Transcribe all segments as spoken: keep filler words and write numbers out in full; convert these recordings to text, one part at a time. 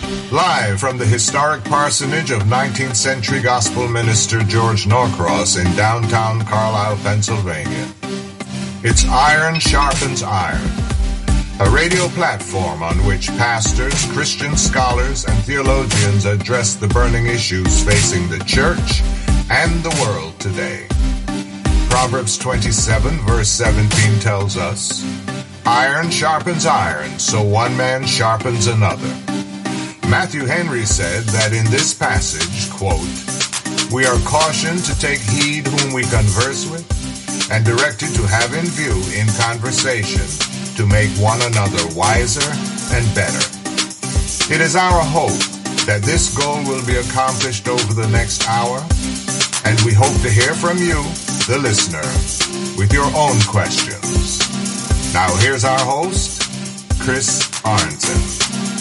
Live from the historic parsonage of nineteenth century gospel minister George Norcross in downtown Carlisle, Pennsylvania. It's Iron Sharpens Iron, a radio platform on which pastors, Christian scholars, and theologians address the burning issues facing the church and the world today. Proverbs twenty-seven, verse seventeen tells us, "Iron sharpens iron, so one man sharpens another." Matthew Henry said that in this passage, quote, "We are cautioned to take heed whom we converse with, and directed to have in view in conversation to make one another wiser and better." It is our hope that this goal will be accomplished over the next hour, and we hope to hear from you, the listener, with your own questions. Now here's our host, Chris Arnzen.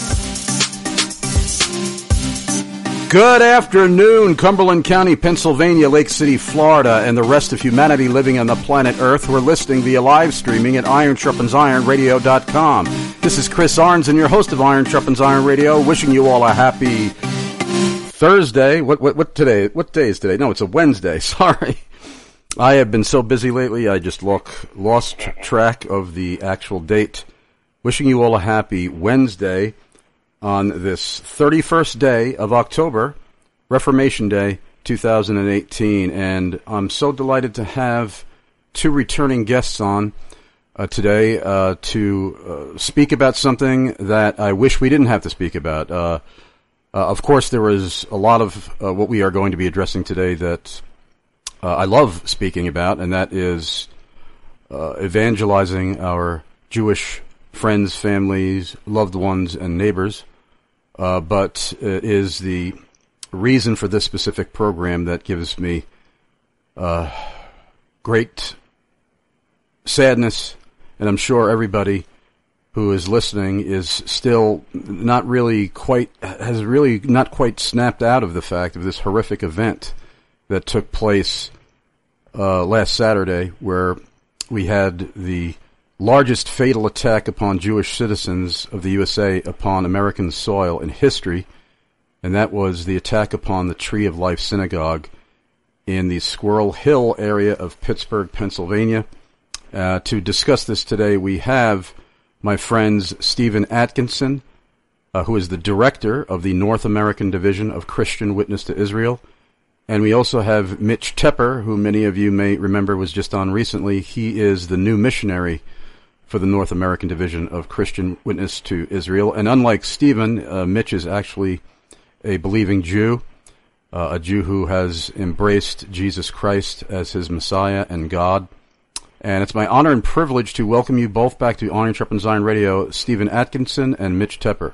Good afternoon, Cumberland County, Pennsylvania, Lake City, Florida, and the rest of humanity living on the planet Earth. We're listening via live streaming at iron sharpens iron radio dot com. This is Chris Arnzen, your host of Iron Sharpens Iron Radio, wishing you all a happy Thursday. What what what today? What day is today? No, it's a Wednesday. Sorry. I have been so busy lately, I just look, lost track of the actual date. Wishing you all a happy Wednesday on this thirty-first day of October, Reformation Day two thousand eighteen. And I'm so delighted to have two returning guests on uh, today uh, to uh, speak about something that I wish we didn't have to speak about. Uh, uh, of course, there is a lot of uh, what we are going to be addressing today that Uh, I love speaking about, and that is uh, evangelizing our Jewish friends, families, loved ones, and neighbors. Uh, but it is the reason for this specific program that gives me uh, great sadness, and I'm sure everybody who is listening is still not really quite, has really not quite snapped out of the fact of this horrific event that took place uh, last Saturday, where we had the largest fatal attack upon Jewish citizens of the U S A upon American soil in history, and that was the attack upon the Tree of Life Synagogue in the Squirrel Hill area of Pittsburgh, Pennsylvania. Uh, to discuss this today, we have my friends Stephen Atkinson, uh, who is the director of the North American Division of Christian Witness to Israel. And we also have Mitch Tepper, who many of you may remember was just on recently. He is the new missionary for the North American Division of Christian Witness to Israel. And unlike Stephen, uh, Mitch is actually a believing Jew, uh, a Jew who has embraced Jesus Christ as his Messiah and God. And it's my honor and privilege to welcome you both back to Iron Sharpens Iron Radio, Stephen Atkinson and Mitch Tepper.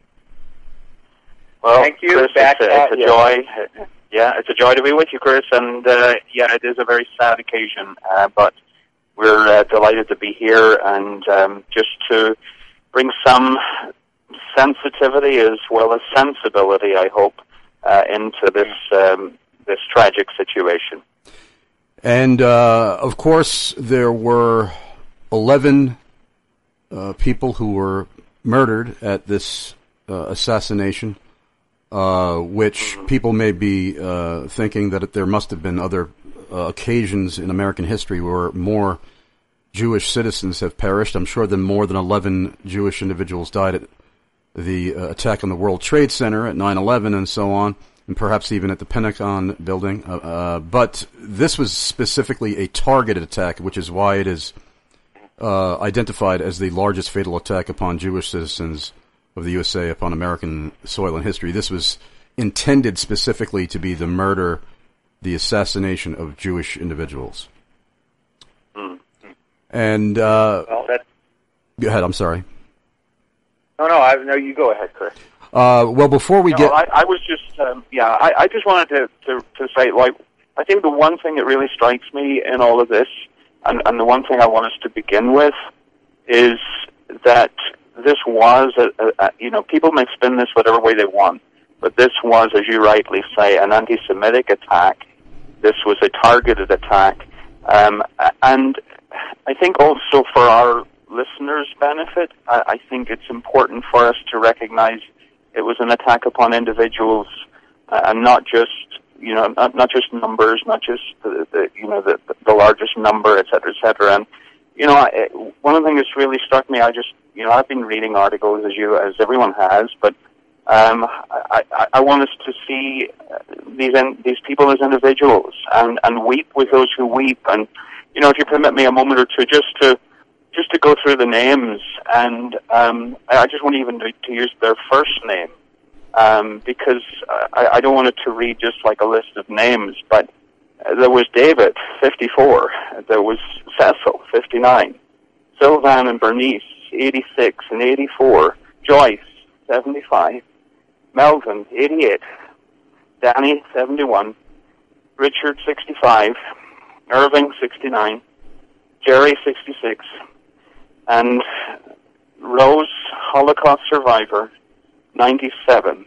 Well, thank you. Chris, back it's, a, it's a yeah. joy. Yeah, it's a joy to be with you, Chris, and uh, yeah, it is a very sad occasion, uh, but we're uh, delighted to be here and um, just to bring some sensitivity as well as sensibility, I hope, uh, into this um, this tragic situation. And, uh, of course, there were eleven uh, people who were murdered at this uh, assassination. Uh, which people may be uh, thinking that there must have been other uh, occasions in American history where more Jewish citizens have perished. I'm sure that more than eleven Jewish individuals died at the uh, attack on the World Trade Center at nine eleven and so on, and perhaps even at the Pentagon building. Uh, uh, but this was specifically a targeted attack, which is why it is uh, identified as the largest fatal attack upon Jewish citizens of the U S A upon American soil and history. This was intended specifically to be the murder, the assassination of Jewish individuals. Mm-hmm. And, uh... Well, that... Go ahead, I'm sorry. No, no, I, no, you go ahead, Chris. Uh, well, before we no, get... I, I was just, um, yeah, I, I just wanted to, to, to say, like, I think the one thing that really strikes me in all of this, and, and the one thing I want us to begin with, is that this was, a, a, a, you know, people may spin this whatever way they want, but this was, as you rightly say, an anti-Semitic attack. This was a targeted attack. Um, and I think also for our listeners' benefit, I, I think it's important for us to recognize It was an attack upon individuals, uh, and not just, you know, not, not just numbers, not just the, the you know, the, the largest number, et cetera, et cetera. And, you know, I, one of the things that's really struck me, I just, you know, I've been reading articles as you, as everyone has, but um, I, I, I want us to see these these people as individuals and, and weep with those who weep. And, you know, if you permit me a moment or two, just to just to go through the names, and um, I just want even to, to use their first name, um, because I, I don't want it to read just like a list of names, but there was David, fifty-four. There was Cecil, fifty-nine. Sylvan and Bernice, eighty-six and eighty-four. Joyce, seventy-five. Melvin, eighty-eight. Danny, seventy-one. Richard, sixty-five. Irving, sixty-nine. Jerry, sixty-six. And Rose, Holocaust survivor, ninety-seven.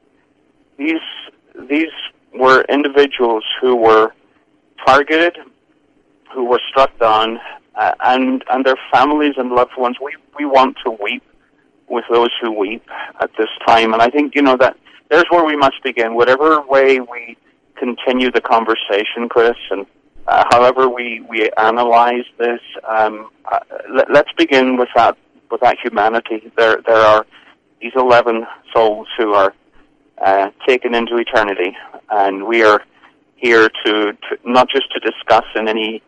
These these were individuals who were targeted, who were struck down, uh, and and their families and loved ones. We we want to weep with those who weep at this time, and I think, you know, that there's where we must begin. Whatever way we continue the conversation, Chris, and uh, however we we analyze this, um, uh, let, let's begin with that with that humanity. There there are these eleven souls who are uh, taken into eternity, and we are here to, to not just to discuss in any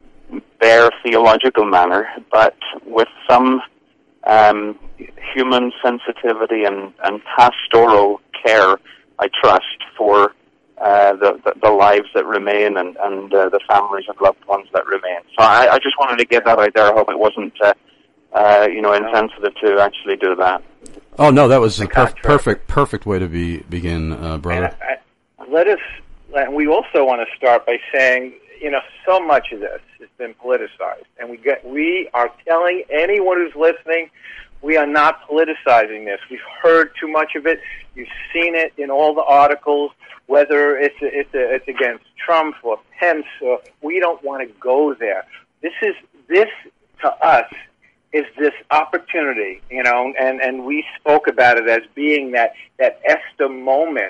bare theological manner, but with some um, human sensitivity and, and pastoral care, I trust, for uh, the, the, the lives that remain and, and uh, the families and loved ones that remain. So I, I just wanted to get that out there. I hope it wasn't, uh, uh, you know, insensitive to actually do that. Oh, no, that was a perf- perfect, perfect way to be begin, uh, brother. I, I, let us, and we also want to start by saying, you know, so much of this has been politicized, and we get, we are telling anyone who's listening, we are not politicizing this. We've heard too much of it. You've seen it in all the articles, whether it's a, it's, a, it's against Trump or Pence. Or, we don't want to go there. This is this to us is this opportunity, you know, and, and we spoke about it as being that that Esther moment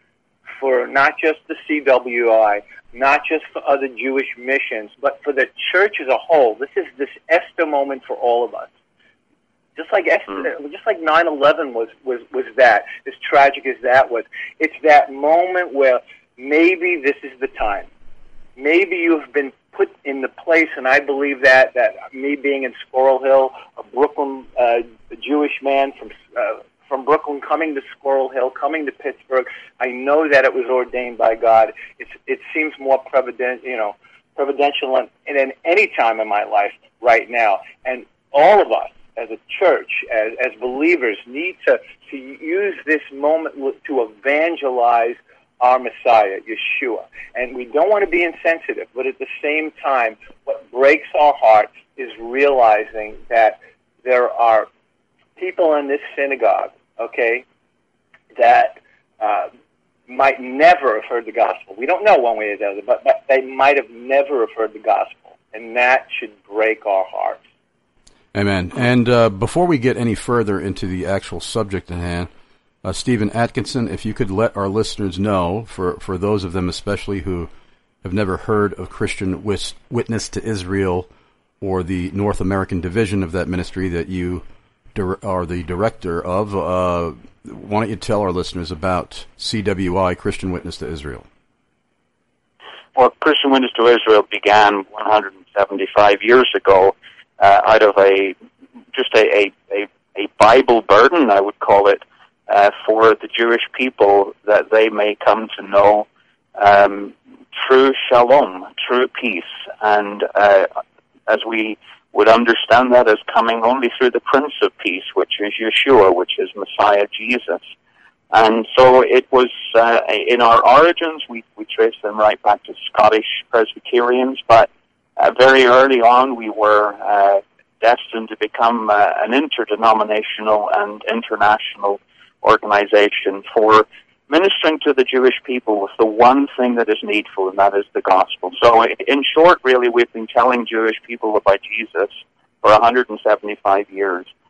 for not just the C W I, not just for other Jewish missions, but for the church as a whole. This is this Esther moment for all of us. Just like Esther, just like nine eleven was, was, was that, as tragic as that was. It's that moment where maybe this is the time. Maybe you've been put in the place, and I believe that, that me being in Squirrel Hill, a Brooklyn uh, a Jewish man from uh, from Brooklyn coming to Squirrel Hill, coming to Pittsburgh, I know that it was ordained by God. It's, it seems more provident, you know, providential than, than any time in my life right now. And all of us, as a church, as, as believers, need to, to use this moment to evangelize our Messiah, Yeshua. And we don't want to be insensitive, but at the same time, what breaks our heart is realizing that there are people in this synagogue, okay, that uh, might never have heard the gospel. We don't know one way or the other, but, but they might have never have heard the gospel, and that should break our hearts. Amen. And uh, before we get any further into the actual subject at hand, uh, Stephen Atkinson, if you could let our listeners know, for, for those of them especially who have never heard of Christian Witness to Israel or the North American division of that ministry that you are the director of, uh, why don't you tell our listeners about C W I, Christian Witness to Israel? Well, Christian Witness to Israel began one hundred seventy-five years ago uh, out of a just a, a, a, a Bible burden, I would call it, uh, for the Jewish people, that they may come to know um, true shalom, true peace, and uh, as we would understand that as coming only through the Prince of Peace, which is Yeshua, which is Messiah Jesus. And so it was, uh, in our origins, we, we trace them right back to Scottish Presbyterians, but uh, very early on we were uh, destined to become uh, an interdenominational and international organization for ministering to the Jewish people with the one thing that is needful, and that is the gospel. So in short, really, we've been telling Jewish people about Jesus for one hundred seventy-five years.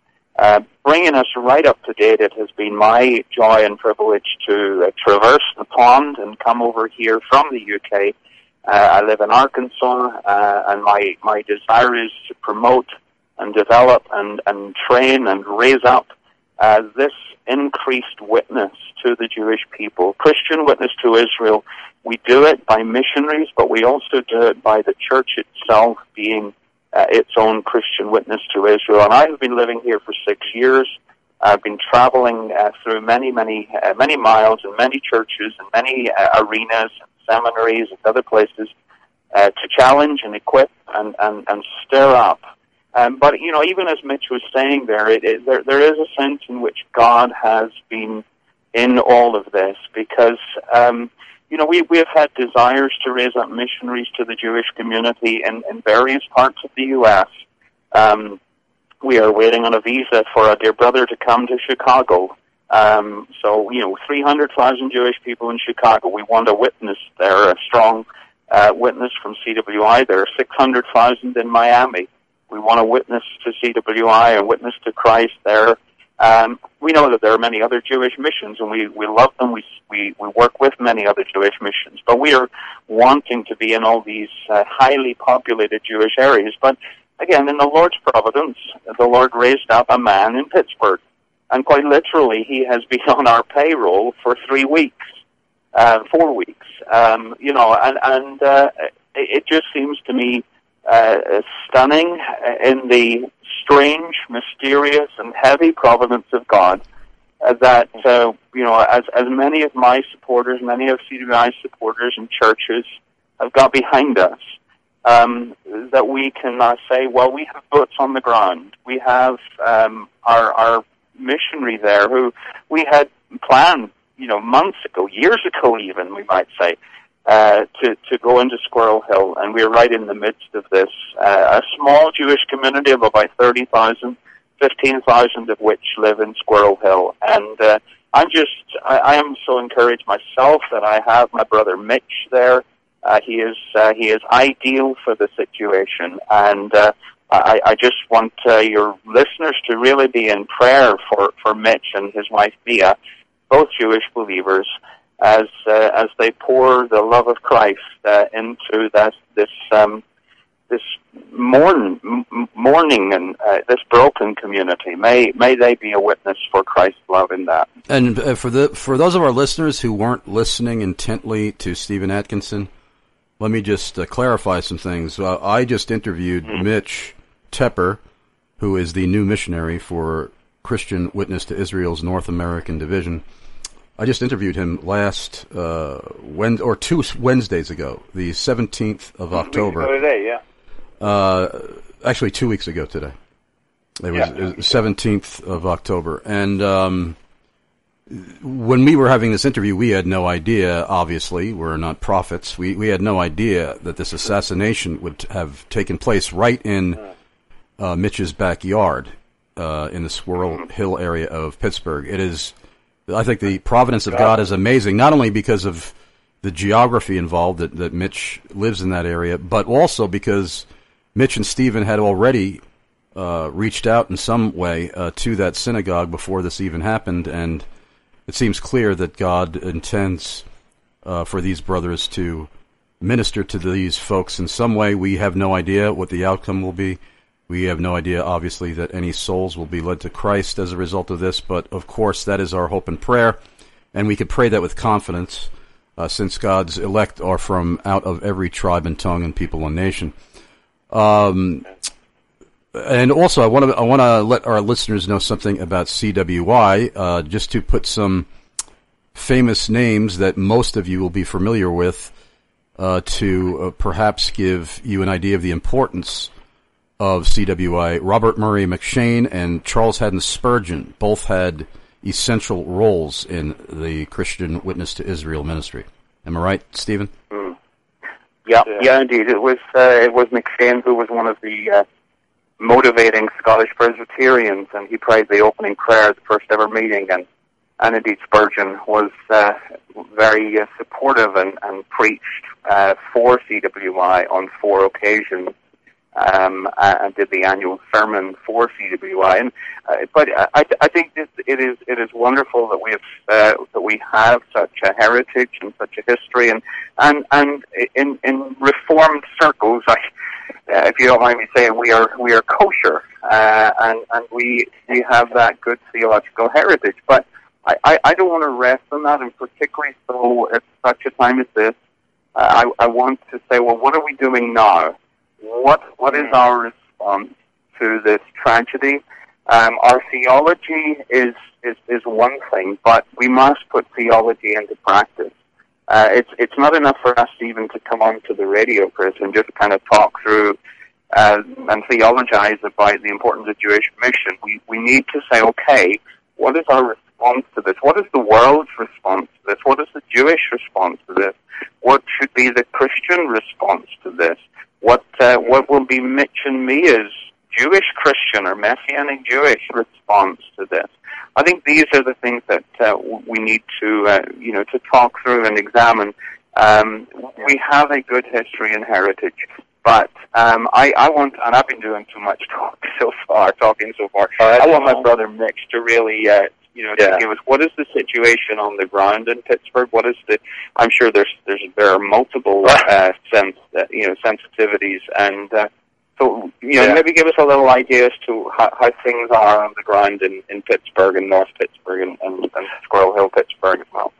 uh, bringing us right up to date. It has been my joy and privilege to uh, traverse the pond and come over here from the U K. Uh, I live in Arkansas, uh, and my, my desire is to promote and develop and, and train and raise up uh, this increased witness to the Jewish people, Christian witness to Israel. We do it by missionaries, but we also do it by the church itself being uh, its own Christian witness to Israel. And I have been living here for six years. I've been traveling uh, through many, many, uh, many miles and many churches and many uh, arenas and seminaries and other places uh, to challenge and equip and, and, and stir up. Um, but, you know, even as Mitch was saying there, it, it, there, there is a sense in which God has been in all of this because, um, you know, we, we have had desires to raise up missionaries to the Jewish community in, in various parts of the U S Um, we are waiting on a visa for a dear brother to come to Chicago. Um, so, you know, three hundred thousand Jewish people in Chicago. We want a witness there, a strong uh, witness from C W I. There are six hundred thousand in Miami. We want to witness to C W I and witness to Christ there. Um, we know that there are many other Jewish missions, and we, we love them. We, we we work with many other Jewish missions, but we are wanting to be in all these uh, highly populated Jewish areas. But again, in the Lord's providence, the Lord raised up a man in Pittsburgh, and quite literally, he has been on our payroll for three weeks, uh, four weeks. Um, you know, and and uh, it, it just seems to me Uh, stunning in the strange, mysterious, and heavy providence of God uh, that, uh, you know, as, as many of my supporters, many of C W I's supporters and churches have got behind us, um, that we can uh, say, well, we have boots on the ground. We have um, our, our missionary there who we had planned, you know, months ago, years ago even, we might say, Uh, to, to go into Squirrel Hill, and we're right in the midst of this, uh, a small Jewish community of about thirty thousand, fifteen thousand of which live in Squirrel Hill. And uh, I'm just, I, I am so encouraged myself that I have my brother Mitch there. Uh, he is uh, he is ideal for the situation, and uh, I, I just want uh, your listeners to really be in prayer for, for Mitch and his wife Mia, both Jewish believers, as uh, as they pour the love of Christ uh, into that this um, this mourn, m- mourning and uh, this broken community. May may they be a witness for Christ's love in that. And uh, for the for those of our listeners who weren't listening intently to Stephen Atkinson, let me just uh, clarify some things. Uh, I just interviewed mm-hmm. Mitch Tepper, who is the new missionary for Christian Witness to Israel's North American Division. I just interviewed him last uh, Wednesday, or two Wednesdays ago, the seventeenth of October. Today, yeah. Uh, actually, two weeks ago today. It was yeah. seventeenth of October, and um, when we were having this interview, we had no idea. Obviously, we're not prophets. We we had no idea that this assassination would have taken place right in uh, Mitch's backyard uh, in the Squirrel Hill area of Pittsburgh. It is. I think the providence of God is amazing, not only because of the geography involved, that, that Mitch lives in that area, but also because Mitch and Stephen had already uh, reached out in some way uh, to that synagogue before this even happened, and it seems clear that God intends uh, for these brothers to minister to these folks in some way. We have no idea what the outcome will be. We have no idea, obviously, that any souls will be led to Christ as a result of this, but of course that is our hope and prayer, and we can pray that with confidence, uh, since God's elect are from out of every tribe and tongue and people and nation. Um, and also, I want to I want to let our listeners know something about C W I, uh, just to put some famous names that most of you will be familiar with, uh, to uh, perhaps give you an idea of the importance of C W I. Robert Murray McShane and Charles Haddon Spurgeon both had essential roles in the Christian Witness to Israel ministry. Am I right, Stephen? Mm. Yeah, yeah, indeed. It was uh, it was McShane who was one of the uh, motivating Scottish Presbyterians, and he prayed the opening prayer at the first ever meeting, and and indeed Spurgeon was uh, very uh, supportive and, and preached uh, for C W I on four occasions. um, and did the annual sermon for C W I. And, uh, but I, I think this, it is it is wonderful that we have uh, that we have such a heritage and such a history, and and and in in Reformed circles, I, uh, if you don't mind me saying, we are we are kosher, uh, and and we we have that good theological heritage. But I, I, I don't want to rest on that, and particularly so at such a time as this. Uh, I, I want to say, well, what are we doing now? What what is our response to this tragedy? Um, our theology is, is is one thing, but we must put theology into practice. Uh, it's it's not enough for us even to come onto the radio, Chris, and just kind of talk through uh, and theologize about the importance of Jewish mission. We we need to say, okay, what is our response to this? What is the world's response to this? What is the Jewish response to this? What should be the Christian response to this? What uh, what will be Mitch and Mia's Jewish Christian or Messianic Jewish response to this? I think these are the things that uh, we need to uh, you know to talk through and examine. Um, we have a good history and heritage, but um, I, I want, and I've been doing too much talk so far, talking so far. I want my brother Mitch to really. Uh, You know, yeah. to give us what is the situation on the ground in Pittsburgh? What is the? I'm sure there's there's there are multiple uh, sense uh, you know sensitivities, and uh, so you know yeah. maybe give us a little idea as to how, how things are on the ground in, in Pittsburgh and North Pittsburgh and, and, and Squirrel Hill, Pittsburgh as well.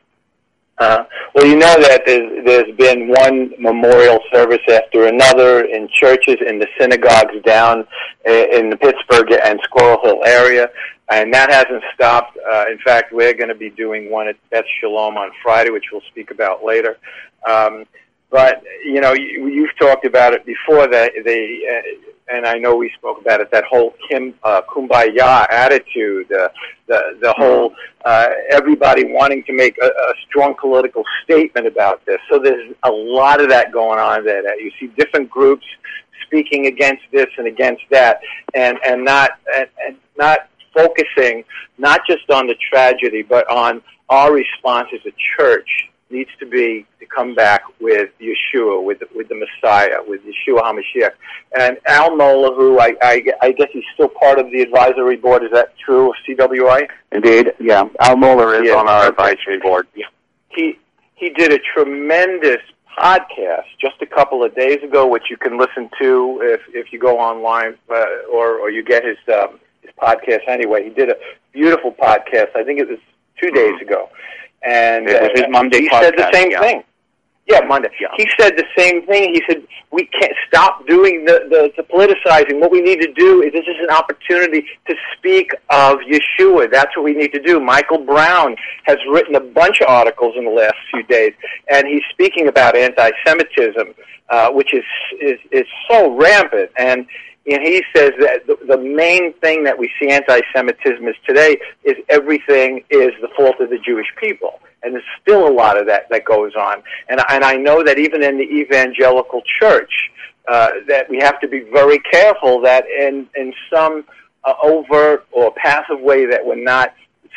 Uh, well, you know that there's, there's been one memorial service after another in churches, in the synagogues down in the Pittsburgh and Squirrel Hill area, and that hasn't stopped. Uh, in fact, we're going to be doing one at Beth Shalom on Friday, which we'll speak about later. Um, but, you know, you, you've talked about it before, that they, uh, and I know we spoke about it, that whole Kim, uh, kumbaya attitude, uh, the, the whole uh, everybody wanting to make a, a strong political statement about this. So there's a lot of that going on there. That you see different groups speaking against this and against that, and, and not and, and not focusing not just on the tragedy, but on our response as a church needs to be to come back with Yeshua, with the, with the Messiah, with Yeshua HaMashiach. And Al Mola, who I, I, I guess he's still part of the advisory board, is that true, of C W I? Indeed, yeah. Al Moeller is yeah. on our advisory board. Yeah. He he did a tremendous podcast just a couple of days ago, which you can listen to if if you go online uh, or or you get his um, his podcast anyway. He did a beautiful podcast. I think it was two days ago. And it was his uh, Monday he podcast, said the same yeah. thing. Yeah, Monday. Yeah. He said the same thing. He said, we can't stop doing the, the, the politicizing. What we need to do is this is an opportunity to speak of Yeshua. That's what we need to do. Michael Brown has written a bunch of articles in the last few days, and he's speaking about anti-Semitism, uh, which is, is, is so rampant. And And he says that the, the main thing that we see anti-Semitism is today is everything is the fault of the Jewish people. And there's still a lot of that that goes on. And, and I know that even in the evangelical church, uh, that we have to be very careful that in, in some uh, overt or passive way that we're not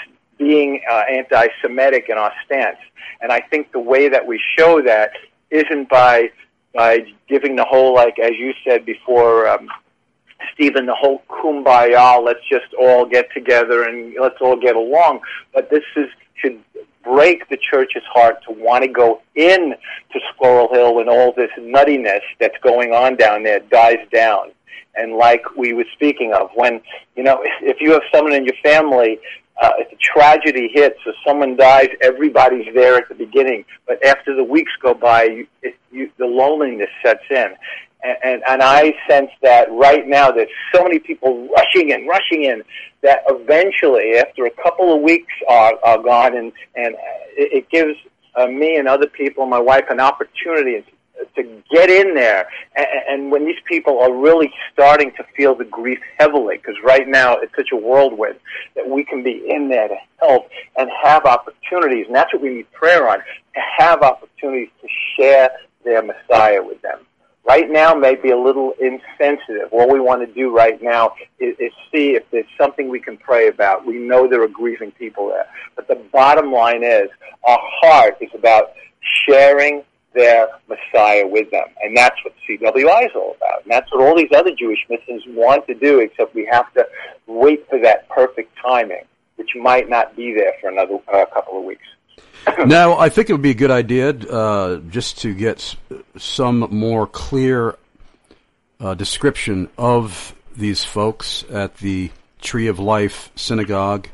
being uh, anti-Semitic in our stance. And I think the way that we show that isn't by by giving the whole, like, as you said before, um, Stephen, the whole kumbaya, let's just all get together and let's all get along. But this is should break the church's heart to want to go in to Squirrel Hill when all this nuttiness that's going on down there dies down. And like we were speaking of, when, you know, if, if you have someone in your family, uh, if a tragedy hits or someone dies, everybody's there at the beginning. But after the weeks go by, you, it, you, the loneliness sets in. And, and, and I sense that right now there's so many people rushing in, rushing in, that eventually, after a couple of weeks are, are gone, and, and it, it gives uh, me and other people, my wife, an opportunity to, to get in there. And, and when these people are really starting to feel the grief heavily, because right now it's such a whirlwind, that we can be in there to help and have opportunities, and that's what we need prayer on, to have opportunities to share their Messiah with them. Right now may be a little insensitive. All we want to do right now is, is see if there's something we can pray about. We know there are grieving people there. But the bottom line is our heart is about sharing their Messiah with them. And that's what C W I is all about. And that's what all these other Jewish missions want to do, except we have to wait for that perfect timing, which might not be there for another uh, couple of weeks. Now, I think it would be a good idea uh, just to get some more clear uh, description of these folks at the Tree of Life Synagogue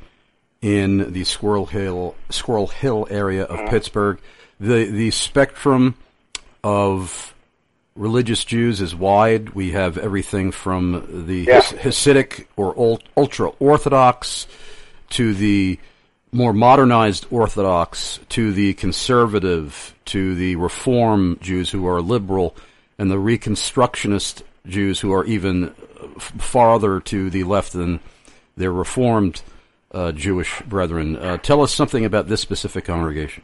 in the Squirrel Hill Squirrel Hill area of mm-hmm. Pittsburgh. The the spectrum of religious Jews is wide. We have everything from the yeah. Hasidic or ultra-Orthodox to the more modernized Orthodox to the conservative to the Reform Jews who are liberal and the Reconstructionist Jews who are even farther to the left than their Reformed uh, Jewish brethren. Uh, tell us something about this specific congregation.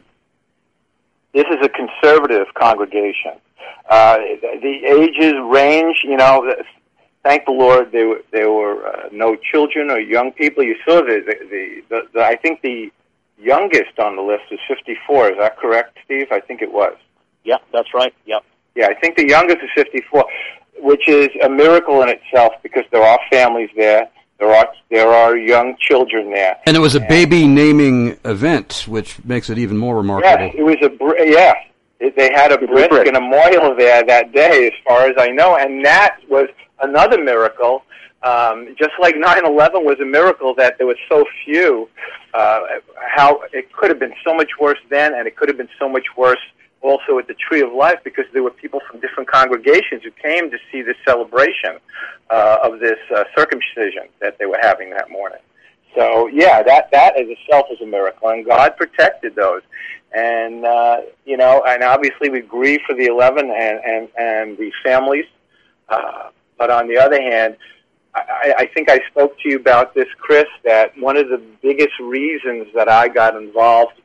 This is a conservative congregation. Uh, the ages range, you know, thank the Lord there were, there were uh, no children or young people. You saw the, the, the, the, the, I think the youngest on the list is fifty-four. Is that correct, Steve? I think it was. Yeah, that's right. Yep. Yeah, I think the youngest is fifty-four, which is a miracle in itself because there are families there. There are there are young children there, and it was a and, baby naming event, which makes it even more remarkable. Yes, it was a yeah. It, they had a brisk and a memorial there that day, as far as I know, and that was another miracle. Um, just like nine eleven was a miracle that there were so few. Uh, how it could have been so much worse then, and it could have been so much worse also at the Tree of Life, because there were people from different congregations who came to see this celebration uh, of this uh, circumcision that they were having that morning. So, yeah, that that in itself is a miracle, and God protected those. And, uh, you know, and obviously we grieve for the eleven and, and, and the families, uh, but on the other hand, I, I think I spoke to you about this, Chris, that one of the biggest reasons that I got involved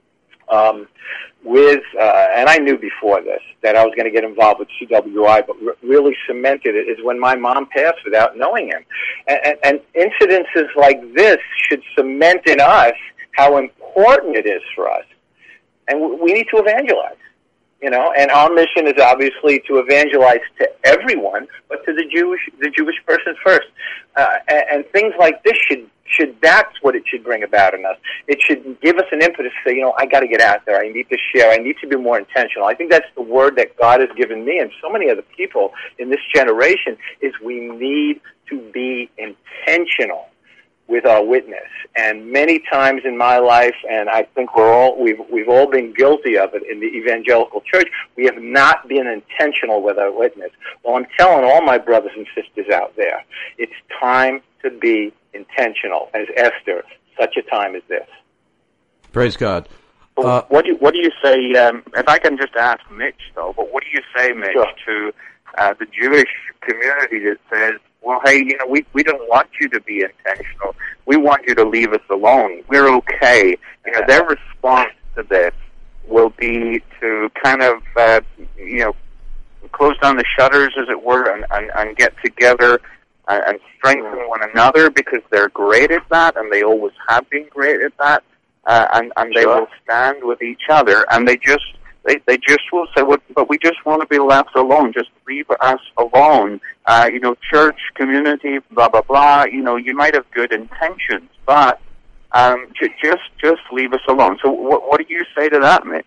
um, with, uh, and I knew before this, that I was going to get involved with C W I, but re- really cemented it, is when my mom passed without knowing him. And, and, and incidences like this should cement in us how important it is for us. And we need to evangelize, you know, and our mission is obviously to evangelize to everyone, but to the Jewish, the Jewish person first. Uh, and, and things like this should, should, that's what it should bring about in us. It should give us an impetus to say, you know, I got to get out there. I need to share. I need to be more intentional. I think that's the word that God has given me and so many other people in this generation, is we need to be intentional with our witness. And many times in my life, and I think we're all, we've, we've all been guilty of it in the evangelical church, we have not been intentional with our witness. Well, I'm telling all my brothers and sisters out there, it's time to be intentional, as Esther, such a time as this. Praise God. Uh, what, do you, what do you say, um, if I can just ask Mitch, though, but what do you say, Mitch, sure. to uh, the Jewish community that says, well, hey, you know, we, we don't want you to be intentional. We want you to leave us alone. We're okay. You know, their response to this will be to kind of, uh, you know, close down the shutters, as it were, and, and, and get together and, and strengthen one another, because they're great at that, and they always have been great at that, uh, and, and they sure. will stand with each other, and they just, They they just will say, well, but we just want to be left alone. Just leave us alone. Uh, you know, church, community, blah, blah, blah. You know, you might have good intentions, but um, j- just just leave us alone. So what, what do you say to that, Mitch?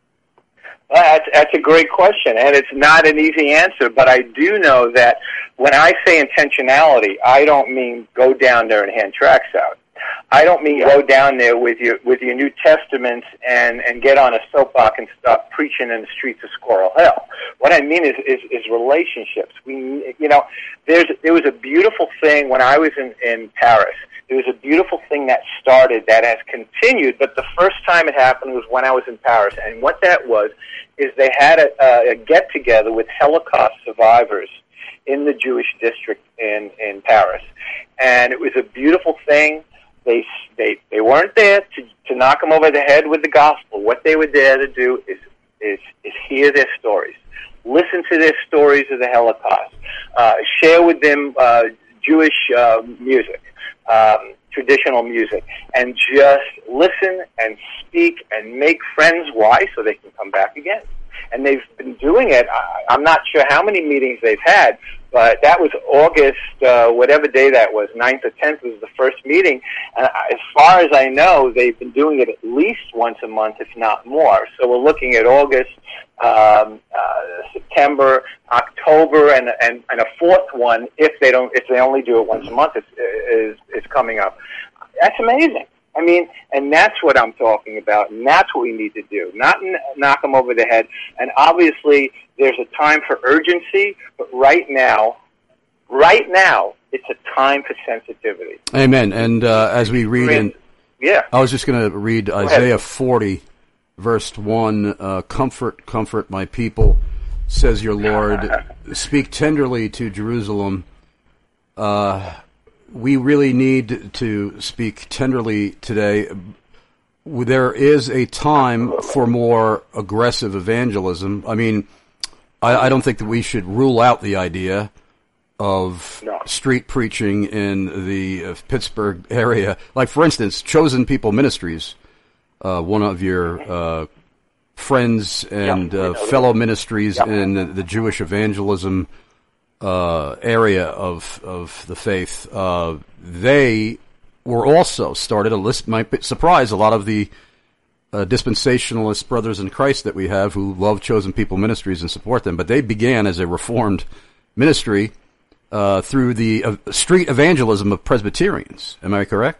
Well, that's, that's a great question, and it's not an easy answer, but I do know that when I say intentionality, I don't mean go down there and hand tracts out. I don't mean go down there with your with your New Testaments and, and get on a soapbox and start preaching in the streets of Squirrel Hill. What I mean is, is, is relationships. We, you know, there's there was a beautiful thing when I was in, in Paris. There was a beautiful thing that started that has continued, but the first time it happened was when I was in Paris. And what that was is they had a, a get-together with Holocaust survivors in the Jewish district in, in Paris. And it was a beautiful thing. They they they weren't there to, to knock them over the head with the gospel. What they were there to do is is is hear their stories, listen to their stories of the Holocaust, uh, share with them uh, Jewish uh, music, um, traditional music, and just listen and speak and make friends. Why? So they can come back again. and they've been doing it. I, I'm not sure how many meetings they've had, but that was August, uh, whatever day that was, ninth or tenth was the first meeting. And as far as I know, they've been doing it at least once a month, if not more. So we're looking at August, um, uh, September, October, and, and and a fourth one if they don't if they only do it once a month is is, is coming up. That's amazing. I mean, and that's what I'm talking about, and that's what we need to do, not n- knock them over the head. And obviously, there's a time for urgency, but right now, right now, it's a time for sensitivity. Amen. And uh, as we read in, yeah, I was just going to read Isaiah forty, verse one, uh, comfort, comfort my people, says your Lord. Speak tenderly to Jerusalem. Uh We really need to speak tenderly today. There is a time for more aggressive evangelism. I mean, I, I don't think that we should rule out the idea of no. street preaching in the uh, Pittsburgh area. Like, for instance, Chosen People Ministries, uh, one of your uh, friends and yeah, uh, fellow ministries yeah. in the, the Jewish evangelism Uh, area of of the faith, uh, they were also started. A list might surprise a lot of the uh, dispensationalist brothers in Christ that we have who love Chosen People Ministries and support them. But they began as a reformed ministry uh, through the uh, street evangelism of Presbyterians. Am I correct?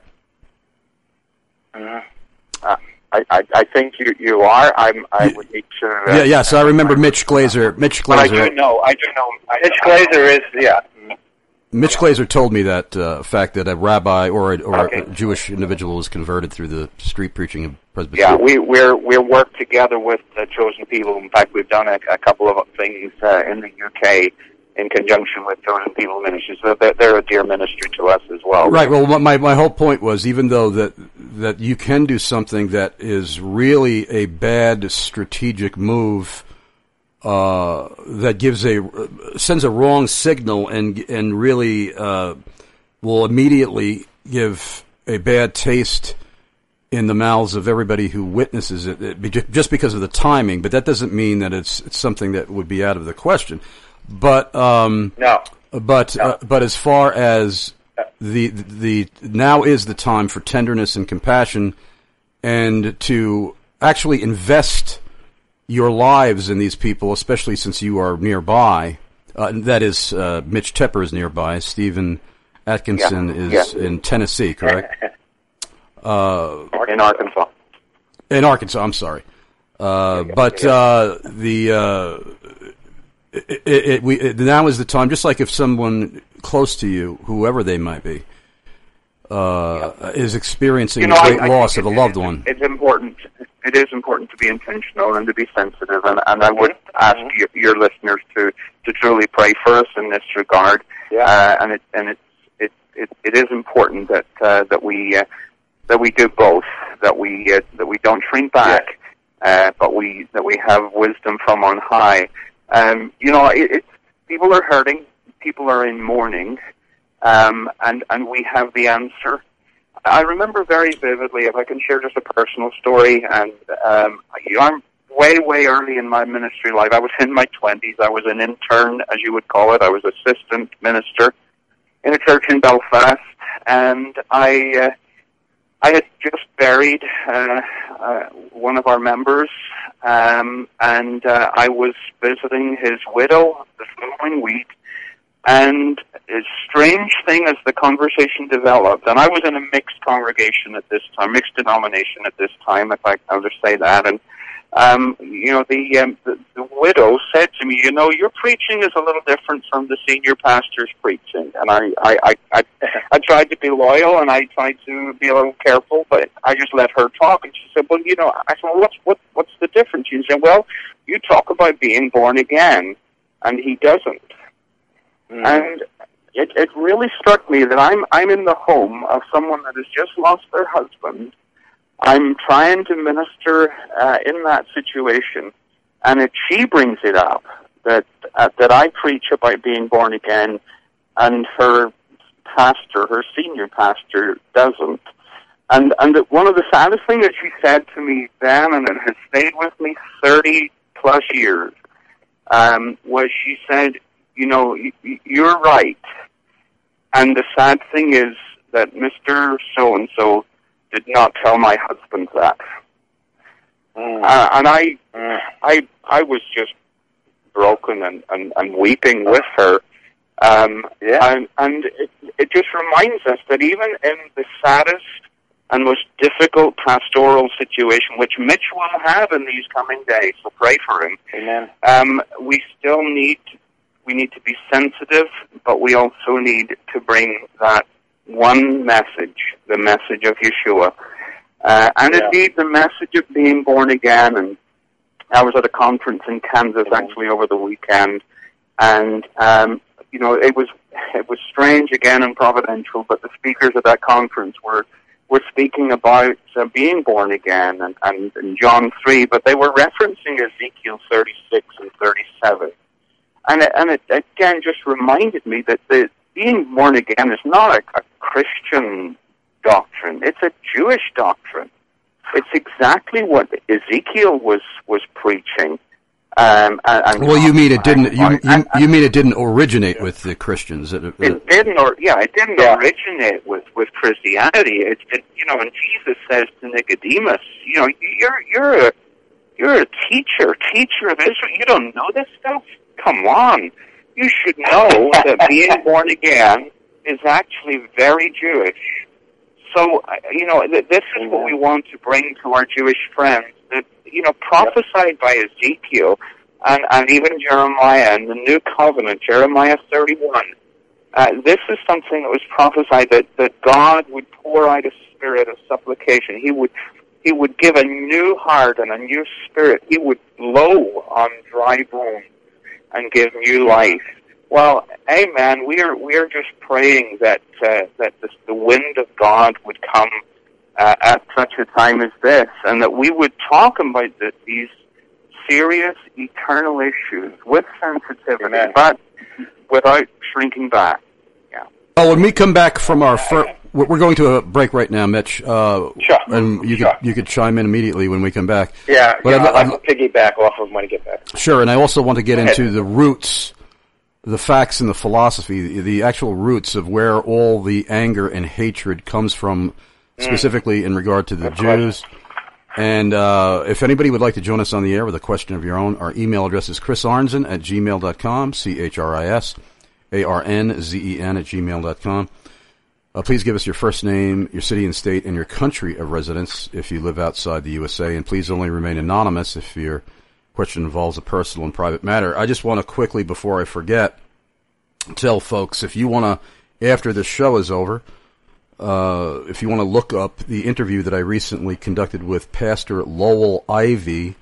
Uh, I, I, I think you, you are. I'm, I would need to. Uh, yeah, yeah. So I remember Mitch Glaser. Mitch Glaser. But I do know. I do know. I, Mitch Glaser is yeah. Mitch Glaser told me that uh, fact that a rabbi or a, or okay. a Jewish individual was converted through the street preaching of Presbyterian. Yeah, we we're we work together with the Chosen People. In fact, we've done a, a couple of things uh, in the U K in conjunction with Chosen People Ministries. So they're, they're a dear ministry to us as well. Right. Well, my my whole point was, even though that that you can do something that is really a bad strategic move, uh, that gives a sends a wrong signal and and really uh, will immediately give a bad taste in the mouths of everybody who witnesses it, it just because of the timing. But that doesn't mean that it's, it's something that would be out of the question. But um, no, but no. Uh, but as far as the the now is the time for tenderness and compassion, and to actually invest your lives in these people, especially since you are nearby. Uh, that is, uh, Mitch Tepper is nearby. Stephen Atkinson yeah. is yeah. in Tennessee, correct? uh, in Arkansas. In Arkansas, I'm sorry. Uh, but uh, the uh, it, it, it, we, it, now is the time. Just like if someone close to you, whoever they might be, uh, yeah. is experiencing you know, a great I, I loss of a loved it, one. It's important. It is important to be intentional and to be sensitive, and, and I would ask mm-hmm. your, your listeners to, to truly pray for us in this regard. Yeah. Uh, and it and it it, it, it is important that uh, that we uh, that we do both. That we uh, that we don't shrink back, yeah. uh, but we that we have wisdom from on high. Um, you know, it, it, people are hurting. People are in mourning, um, and and we have the answer. I remember very vividly, if I can share just a personal story, and um, you know, I'm way, way early in my ministry life. I was in my twenties. I was an intern, as you would call it. I was assistant minister in a church in Belfast, and I uh, I had just buried uh, uh, one of our members, um, and uh, I was visiting his widow the following week. And a strange thing as the conversation developed, and I was in a mixed congregation at this time, mixed denomination at this time, if I can just say that, and, um, you know, the, um, the, the widow said to me, you know, your preaching is a little different from the senior pastor's preaching. And I, I, I, I, I tried to be loyal, and I tried to be a little careful, but I just let her talk, and she said, well, you know, I said, well, what's, what, what's the difference? She said, well, you talk about being born again, and he doesn't. Mm. And it, it really struck me that I'm I'm in the home of someone that has just lost their husband. I'm trying to minister uh, in that situation, and if she brings it up that uh, that I preach about being born again, and her pastor, her senior pastor, doesn't. And and one of the saddest things that she said to me then, and it has stayed with me thirty plus years, um, was she said, you know, y- you're right. And the sad thing is that Mister So-and-so did not tell my husband that. Mm. Uh, and I, mm. I, I was just broken and, and, and weeping with her. Um, yeah. And, and it, it just reminds us that even in the saddest and most difficult pastoral situation, which Mitch will have in these coming days, so pray for him. Amen. Um, we still need, we need to be sensitive, but we also need to bring that one message, the message of Yeshua. Uh, and yeah. indeed, the message of being born again. And I was at a conference in Kansas actually over the weekend, and um, you know, it was it was strange again and providential. But the speakers at that conference were were speaking about uh, being born again and, and, and John three, but they were referencing Ezekiel thirty-six and thirty-seven, and it, and it again just reminded me that the being born again is not a, a Christian doctrine. It's a Jewish doctrine. It's exactly what Ezekiel was was preaching. Um, and, and well, you mean it didn't? You, you, and, you mean it didn't originate with the Christians? It, it, it didn't, or yeah, it didn't yeah. originate with, with Christianity. It, it, you know, and Jesus says to Nicodemus, you know, you're you're a you're a teacher, teacher of Israel. You don't know this stuff? Come on, you should know that being born again is actually very Jewish. So, you know, th- this is what we want to bring to our Jewish friends, that, you know, prophesied yep. by Ezekiel and, and even Jeremiah and the New Covenant, Jeremiah thirty-one. Uh, this is something that was prophesied, that, that God would pour out a spirit of supplication. He would, he would give a new heart and a new spirit. He would blow on dry bones and give new life. Well, amen. We are we are just praying that uh, that the, the wind of God would come uh, at such a time as this, and that we would talk about the, these serious eternal issues with sensitivity, amen. But without shrinking back. Yeah. Oh, when we come back from our first, we're going to a break right now, Mitch. Uh, sure. And you sure. could you could chime in immediately when we come back. Yeah. But yeah I'd, I'd like to piggyback off of when I get back. Sure, and I also want to get into the roots. The facts and the philosophy, the, the actual roots of where all the anger and hatred comes from, specifically in regard to the That's Jews. Right. And uh, if anybody would like to join us on the air with a question of your own, our email address is chris arnzen at gmail dot com, C H R I S A R N Z E N at gmail dot com. Uh, please give us your first name, your city and state, and your country of residence if you live outside the U S A. And please only remain anonymous if you're question involves a personal and private matter. I just want to quickly, before I forget, tell folks, if you want to, after this show is over, uh, if you want to look up the interview that I recently conducted with Pastor Lowell Ivy,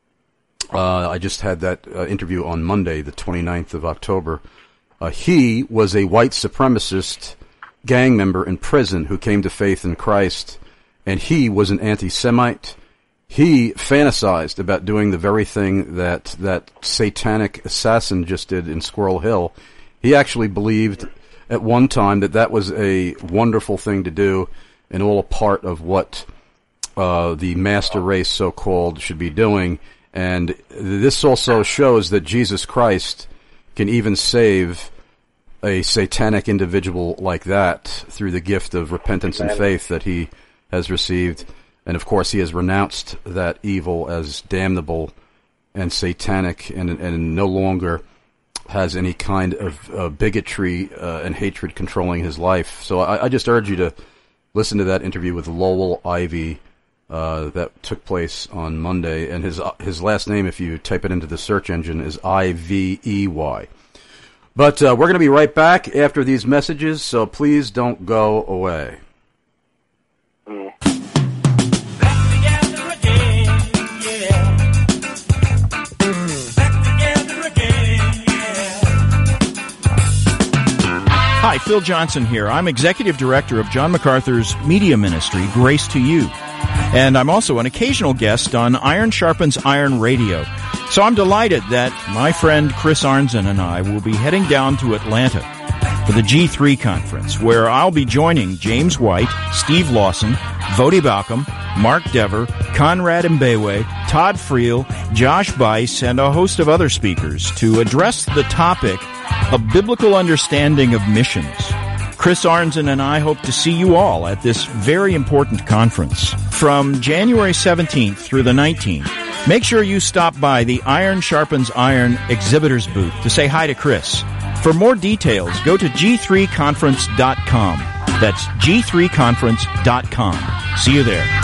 uh, I just had that uh, interview on Monday, the twenty-ninth of October. Uh, he was a white supremacist gang member in prison who came to faith in Christ, and he was an anti-Semite. He fantasized about doing the very thing that that satanic assassin just did in Squirrel Hill. He actually believed at one time that that was a wonderful thing to do and all a part of what uh, the master race, so-called, should be doing. And this also shows that Jesus Christ can even save a satanic individual like that through the gift of repentance and faith that he has received. And, of course, he has renounced that evil as damnable and satanic, and and no longer has any kind of uh, bigotry uh, and hatred controlling his life. So I, I just urge you to listen to that interview with Lowell Ivy uh, that took place on Monday. And his uh, his last name, if you type it into the search engine, is I V E Y. But uh, we're going to be right back after these messages, so please don't go away. Mm. Hi, Phil Johnson here. I'm Executive Director of John MacArthur's media ministry, Grace to You. And I'm also an occasional guest on Iron Sharpens Iron Radio. So I'm delighted that my friend Chris Arnzen and I will be heading down to Atlanta for the G three conference, where I'll be joining James White, Steve Lawson, Vodi Balcom, Mark Dever, Conrad Mbewe, Todd Friel, Josh Bice, and a host of other speakers to address the topic of biblical understanding of missions. Chris Arnzen and I hope to see you all at this very important conference. From January seventeenth through the nineteenth, make sure you stop by the Iron Sharpens Iron exhibitors booth to say hi to Chris. For more details, go to G three conference dot com. That's G three conference dot com. See you there.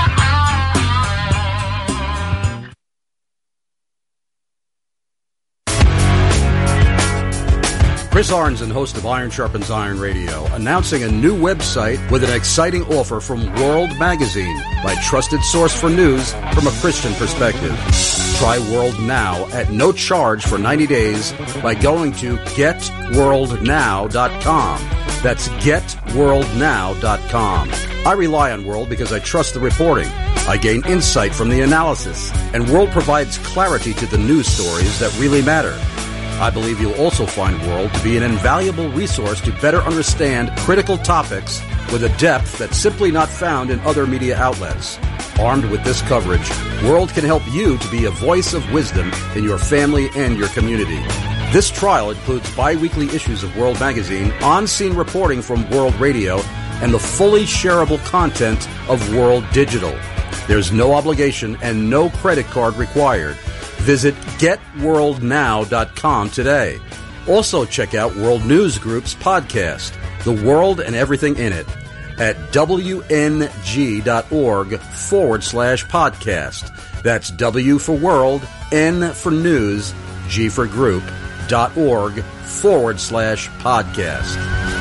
Chris Arnzen, host of Iron Sharpens Iron Radio, announcing a new website with an exciting offer from World Magazine, my trusted source for news from a Christian perspective. Try World Now at no charge for ninety days by going to get world now dot com. That's get world now dot com. I rely on World because I trust the reporting. I gain insight from the analysis, and World provides clarity to the news stories that really matter. I believe you'll also find World to be an invaluable resource to better understand critical topics with a depth that's simply not found in other media outlets. Armed with this coverage, World can help you to be a voice of wisdom in your family and your community. This trial includes bi-weekly issues of World Magazine, on-scene reporting from World Radio, and the fully shareable content of World Digital. There's no obligation and no credit card required. Visit get world now dot com today. Also check out World News Group's podcast, The World and Everything in It, at W N G dot org forward slash podcast. That's W for World, N for News, G for Group, dot org forward slash podcast.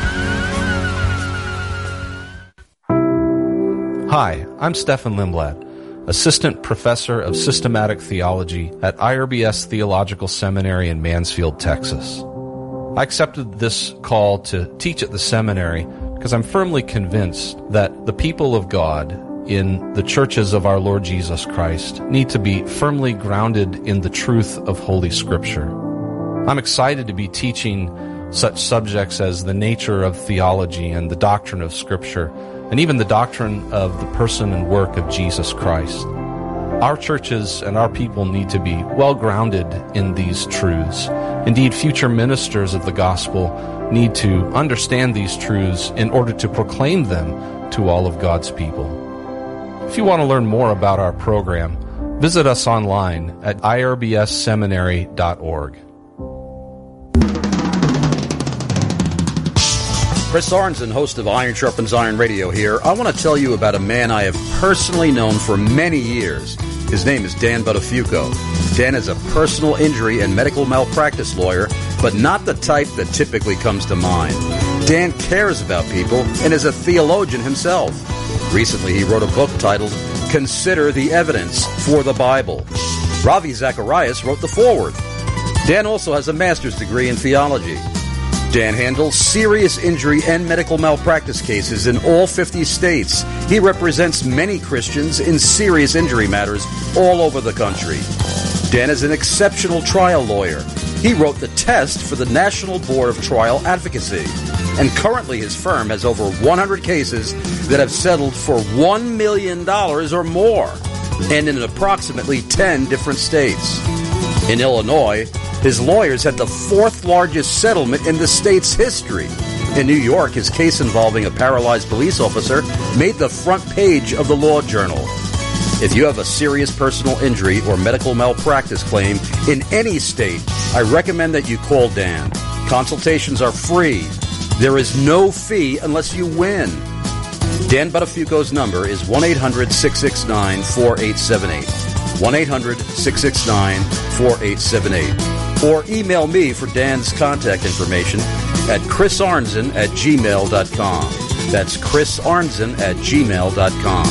Hi, I'm Stefan Lindblad, Assistant Professor of Systematic Theology at I R B S Theological Seminary in Mansfield, Texas. I accepted this call to teach at the seminary because I'm firmly convinced that the people of God in the churches of our Lord Jesus Christ need to be firmly grounded in the truth of Holy Scripture. I'm excited to be teaching such subjects as the nature of theology and the doctrine of Scripture, and even the doctrine of the person and work of Jesus Christ. Our churches and our people need to be well grounded in these truths. Indeed, future ministers of the gospel need to understand these truths in order to proclaim them to all of God's people. If you want to learn more about our program, visit us online at I R B S seminary dot org. Chris Arnzen, host of Iron Sharpens Iron Radio here. I want to tell you about a man I have personally known for many years. His name is Dan Buttafuoco. Dan is a personal injury and medical malpractice lawyer, but not the type that typically comes to mind. Dan cares about people and is a theologian himself. Recently, he wrote a book titled Consider the Evidence for the Bible. Ravi Zacharias wrote the foreword. Dan also has a master's degree in theology. Dan handles serious injury and medical malpractice cases in all fifty states. He represents many Christians in serious injury matters all over the country. Dan is an exceptional trial lawyer. He wrote the test for the National Board of Trial Advocacy. And currently his firm has over one hundred cases that have settled for one million dollars or more, and in approximately ten different states. In Illinois, his lawyers had the fourth largest settlement in the state's history. In New York, his case involving a paralyzed police officer made the front page of the Law Journal. If you have a serious personal injury or medical malpractice claim in any state, I recommend that you call Dan. Consultations are free. There is no fee unless you win. Dan Buttafuoco's number is one eight hundred six six nine four eight seven eight. one eight hundred six six nine four eight seven eight. Or email me for Dan's contact information at chris arnzen at gmail dot com. That's chris arnzen at gmail dot com.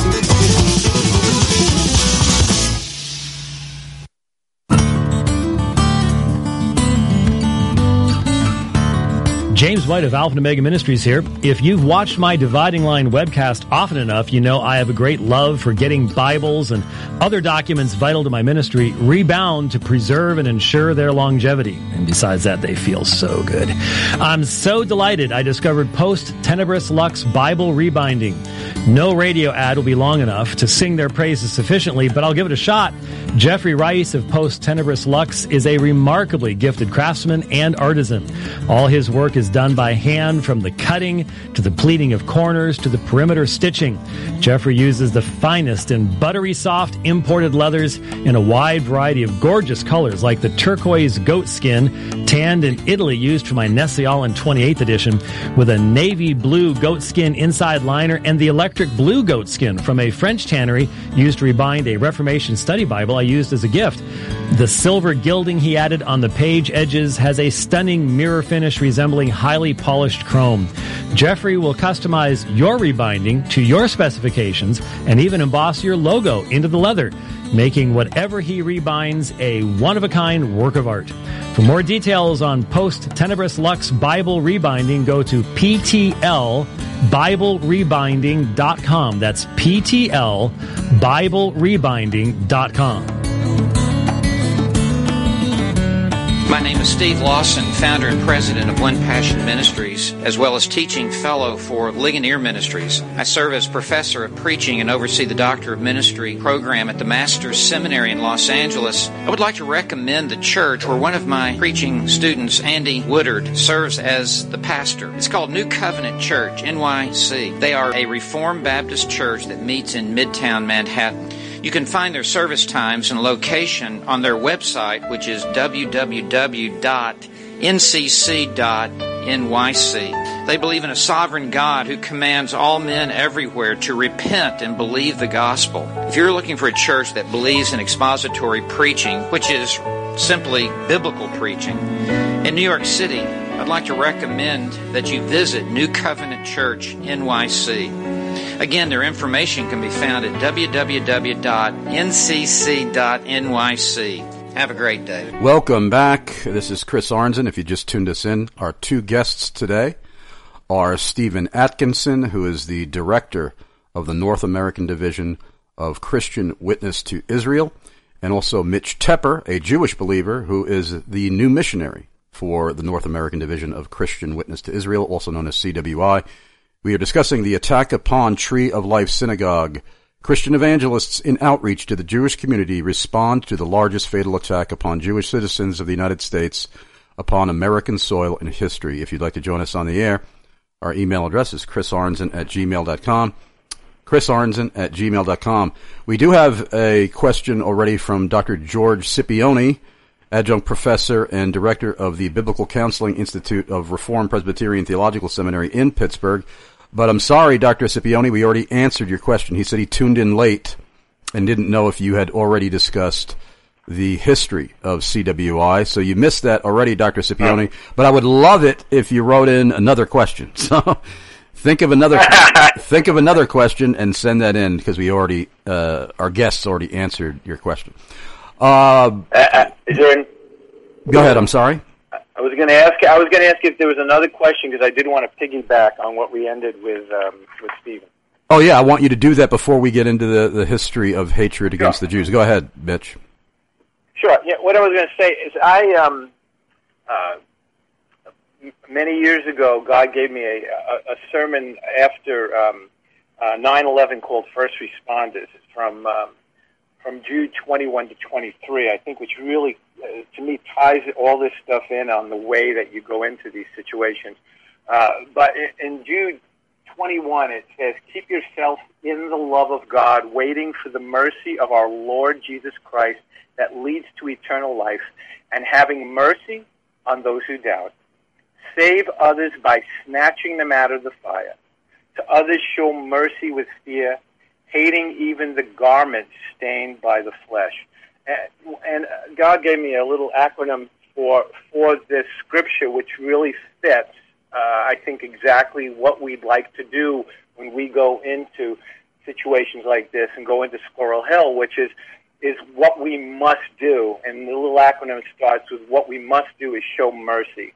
James White of Alpha and Omega Ministries here. If you've watched my Dividing Line webcast often enough, you know I have a great love for getting Bibles and other documents vital to my ministry rebound to preserve and ensure their longevity. And besides that, they feel so good. I'm so delighted I discovered Post Tenebris Lux Bible Rebinding. No radio ad will be long enough to sing their praises sufficiently, but I'll give it a shot. Jeffrey Rice of Post Tenebris Lux is a remarkably gifted craftsman and artisan. All his work is done by hand, from the cutting to the pleating of corners to the perimeter stitching. Jeffrey uses the finest and buttery soft imported leathers in a wide variety of gorgeous colors, like the turquoise goat skin, tanned in Italy, used for my Nestle Island twenty-eighth edition, with a navy blue goat skin inside liner, and the electric blue goat skin from a French tannery used to rebind a Reformation study Bible I used as a gift. The silver gilding he added on the page edges has a stunning mirror finish resembling highly polished chrome. Jeffrey will customize your rebinding to your specifications and even emboss your logo into the leather, making whatever he rebinds a one-of-a-kind work of art. For more details on Post Tenebris Lux Bible Rebinding, go to P T L Bible Rebinding dot com. That's P T L Bible Rebinding dot com. My name is Steve Lawson, founder and president of One Passion Ministries, as well as teaching fellow for Ligonier Ministries. I serve as professor of preaching and oversee the Doctor of Ministry program at the Master's Seminary in Los Angeles. I would like to recommend the church where one of my preaching students, Andy Woodard, serves as the pastor. It's called New Covenant Church, N Y C. They are a Reformed Baptist church that meets in Midtown Manhattan. You can find their service times and location on their website, which is w w w dot n c c dot n y c. They believe in a sovereign God who commands all men everywhere to repent and believe the gospel. If you're looking for a church that believes in expository preaching, which is simply biblical preaching, in New York City, I'd like to recommend that you visit New Covenant Church N Y C. Again, their information can be found at w w w dot n c c dot n y c. Have a great day. Welcome back. This is Chris Arnzen. If you just tuned us in, our two guests today are Stephen Atkinson, who is the director of the North American Division of Christian Witness to Israel, and also Mitch Tepper, a Jewish believer who is the new missionary for the North American Division of Christian Witness to Israel, also known as C W I. We are discussing the attack upon Tree of Life Synagogue. Christian evangelists in outreach to the Jewish community respond to the largest fatal attack upon Jewish citizens of the United States upon American soil in history. If you'd like to join us on the air, our email address is chrisarnzen at gmail dot com. chrisarnzen at gmail dot com. We do have a question already from Doctor George Scipione, adjunct professor and director of the Biblical Counseling Institute of Reformed Presbyterian Theological Seminary in Pittsburgh. But I'm sorry, Doctor Scipione, we already answered your question. He said he tuned in late and didn't know if you had already discussed the history of C W I. So you missed that already, Doctor Scipione. But I would love it if you wrote in another question. So think of another think of another question and send that in, because we already uh, our guests already answered your question. Uh, uh, is there? Go ahead. I'm sorry. I was going to ask. I was going to ask if there was another question, because I did want to piggyback on what we ended with um, with Stephen. Oh yeah, I want you to do that before we get into the, the history of hatred against sure. the Jews. Go ahead, Mitch. Sure. Yeah. What I was going to say is, I um, uh, many years ago, God gave me a, a, a sermon after um, uh, nine eleven called First Responders. It's from um, from Jude twenty-one to twenty-three, I think, which really, uh, to me, ties all this stuff in on the way that you go into these situations. Uh, but in, in Jude twenty-one, it says, "Keep yourself in the love of God, waiting for the mercy of our Lord Jesus Christ that leads to eternal life, and having mercy on those who doubt. Save others by snatching them out of the fire. To others show mercy with fear, hating even the garment stained by the flesh." And, and God gave me a little acronym for for this scripture, which really fits, uh, I think, exactly what we'd like to do when we go into situations like this and go into Squirrel Hill, which is is what we must do. And the little acronym starts with, what we must do is show mercy.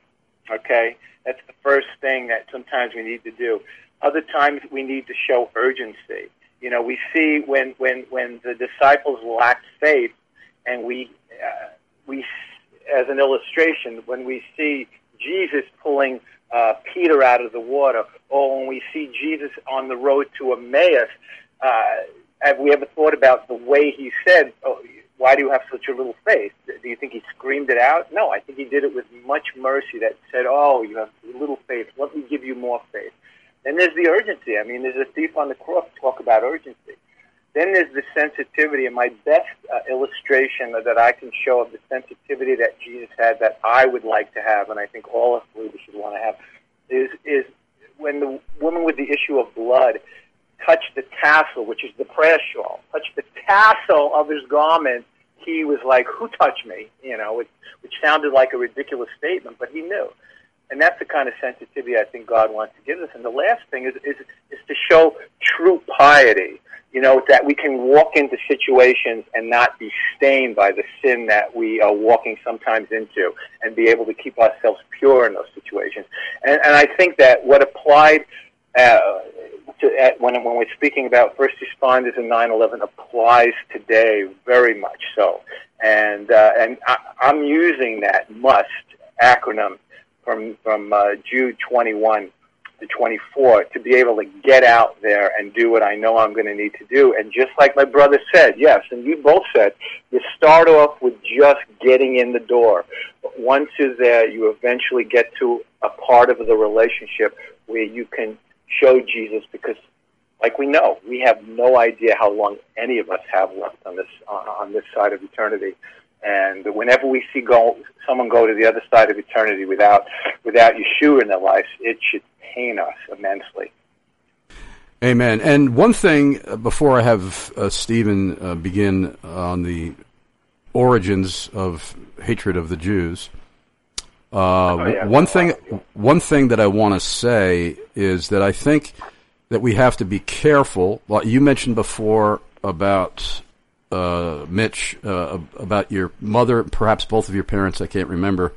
Okay? That's the first thing that sometimes we need to do. Other times we need to show urgency. You know, we see when, when, when the disciples lacked faith, and we, uh, we, as an illustration, when we see Jesus pulling uh, Peter out of the water, or when we see Jesus on the road to Emmaus, uh, have we ever thought about the way he said, oh, why do you have such a little faith? Do you think he screamed it out? No, I think he did it with much mercy that said, oh, you have little faith. Let me give you more faith. Then there's the urgency. I mean, there's a thief on the cross talk about urgency. Then there's the sensitivity, and my best uh, illustration that I can show of the sensitivity that Jesus had that I would like to have, and I think all of us believers should want to have, is, is when the woman with the issue of blood touched the tassel, which is the prayer shawl, touched the tassel of his garment, he was like, who touched me? You know, which, which sounded like a ridiculous statement, but he knew. And that's the kind of sensitivity I think God wants to give us. And the last thing is, is, is to show true piety, you know, that we can walk into situations and not be stained by the sin that we are walking sometimes into, and be able to keep ourselves pure in those situations. And, and I think that what applied uh, to, uh, when, when we're speaking about first responders and nine eleven applies today very much so. And, uh, and I, I'm using that MUST acronym from, from uh, Jude twenty-one to twenty-four to be able to get out there and do what I know I'm going to need to do. And just like my brother said, yes, and you both said, you start off with just getting in the door. But once you're there, you eventually get to a part of the relationship where you can show Jesus, because like we know, we have no idea how long any of us have left on this uh, on this side of eternity. And whenever we see go, someone go to the other side of eternity without without Yeshua in their lives, it should pain us immensely. Amen. And one thing, uh, before I have uh, Stephen uh, begin on the origins of hatred of the Jews, uh, oh, yeah. one thing one thing that I want to say is that I think that we have to be careful. Well, you mentioned before about uh, Mitch, uh, about your mother, perhaps both of your parents, I can't remember.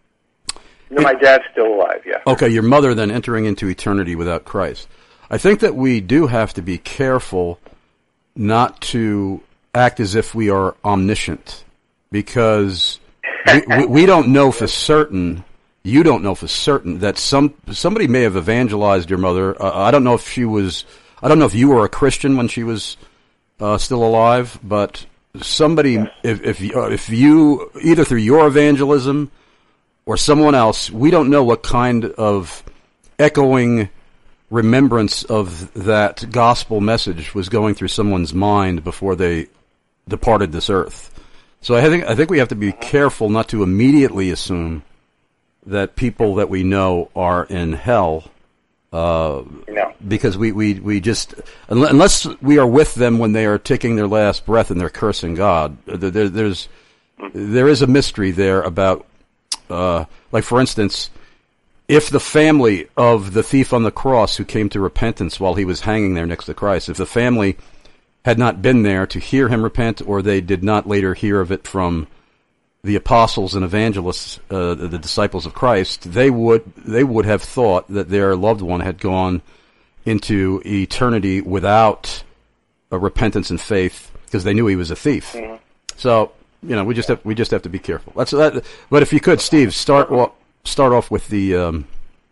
No, my dad's still alive, yeah. Okay, your mother then entering into eternity without Christ. I think that we do have to be careful not to act as if we are omniscient, because we, we, we don't know for certain, you don't know for certain, that some somebody may have evangelized your mother. Uh, I don't know if she was, I don't know if you were a Christian when she was uh, still alive, but somebody, yes. if, if, if you, either through your evangelism or someone else, we don't know what kind of echoing remembrance of that gospel message was going through someone's mind before they departed this earth. So I think I think we have to be careful not to immediately assume that people that we know are in hell, uh, no. because we, we, we just, unless we are with them when they are taking their last breath and they're cursing God, there, there's there is a mystery there about. Uh, like, for instance, if the family of the thief on the cross who came to repentance while he was hanging there next to Christ, if the family had not been there to hear him repent, or they did not later hear of it from the apostles and evangelists, uh, the disciples of Christ, they would they would have thought that their loved one had gone into eternity without a repentance and faith, because they knew he was a thief. Mm-hmm. So. You know, we just have we just have to be careful. That's that. But if you could, Steve, start well, start off with the um,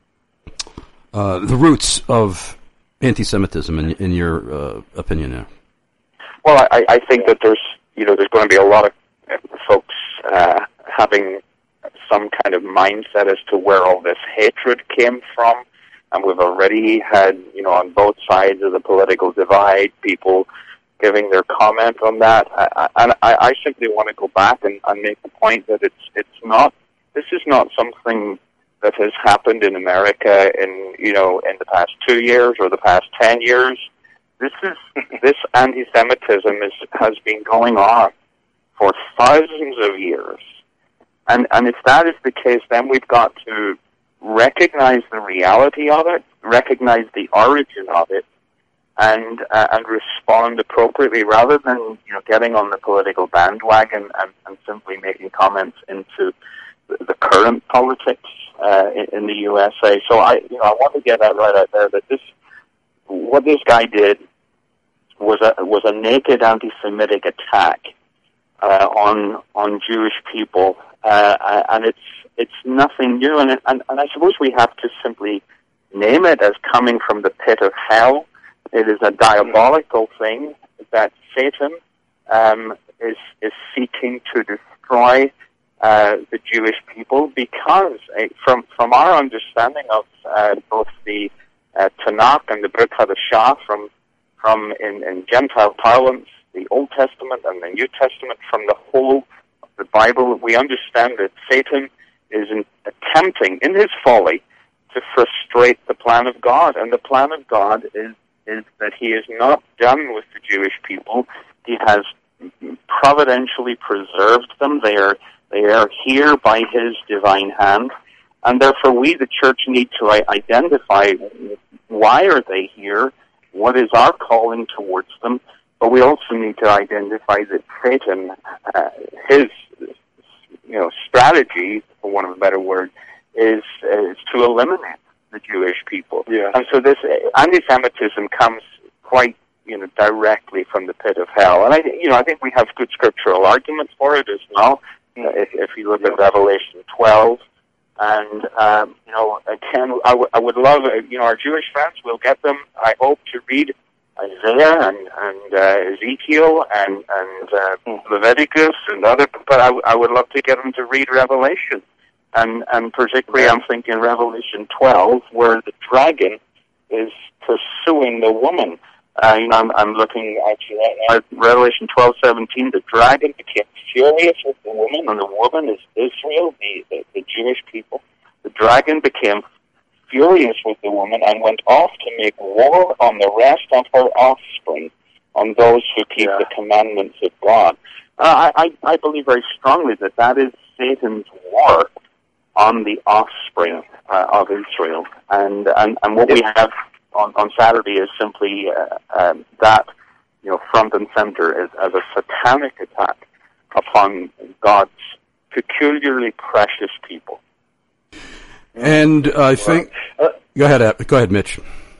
uh, the roots of anti-Semitism in, in your uh, opinion. Now, well, I, I think that there's you know there's going to be a lot of folks uh, having some kind of mindset as to where all this hatred came from, and we've already had you know on both sides of the political divide people giving their comment on that, and I, I simply want to go back and, and make the point that it's it's not. This is not something that has happened in America in you know in the past two years or the past ten years. This is this anti-Semitism is has been going on for thousands of years, and and if that is the case, then we've got to recognize the reality of it, recognize the origin of it, and uh, and respond appropriately, rather than you know getting on the political bandwagon and, and simply making comments into the, the current politics. uh, in, in the U S A. So I, you know, I want to get that right out there. That this, what this guy did, was a was a naked anti-Semitic attack uh, on on Jewish people, uh, and it's it's nothing new. And, and and I suppose we have to simply name it as coming from the pit of hell. It is a diabolical thing that Satan um, is is seeking to destroy uh, the Jewish people, because uh, from from our understanding of uh, both the uh, Tanakh and the Brit Hadashah, from from in, in Gentile parlance, the Old Testament and the New Testament, from the whole of the Bible, we understand that Satan is in, attempting, in his folly, to frustrate the plan of God. And the plan of God is is that he is not done with the Jewish people. He has providentially preserved them. They are they are here by his divine hand, and therefore we, the church, need to identify why are they here, what is our calling towards them, but we also need to identify that Satan, uh, his you know strategy, for want of a better word, is is to eliminate the Jewish people. Yeah. And so this anti-Semitism comes quite, you know, directly from the pit of hell. And I, you know, I think we have good scriptural arguments for it as well. Mm-hmm. Uh, if, if you look yeah. at Revelation twelve, and um, you know, again, I, w- I would love, uh, you know, our Jewish friends will get them, I hope, to read Isaiah and, and uh, Ezekiel and and uh, mm-hmm. Leviticus and other. But I, w- I would love to get them to read Revelation. And, and particularly, I'm thinking Revelation twelve, where the dragon is pursuing the woman. Uh, you know, I'm, I'm looking actually at Revelation twelve seventeen. The dragon became furious with the woman, and the woman is Israel, the, the, the Jewish people. The dragon became furious with the woman and went off to make war on the rest of her offspring, on those who keep yeah. the commandments of God. Uh, I, I, I believe very strongly that that is Satan's war on the offspring uh, of Israel. And, and, and what we have on, on Saturday is simply uh, um, that, you know, front and center as, as a satanic attack upon God's peculiarly precious people. And uh, I think... Uh, go ahead, go ahead, Mitch.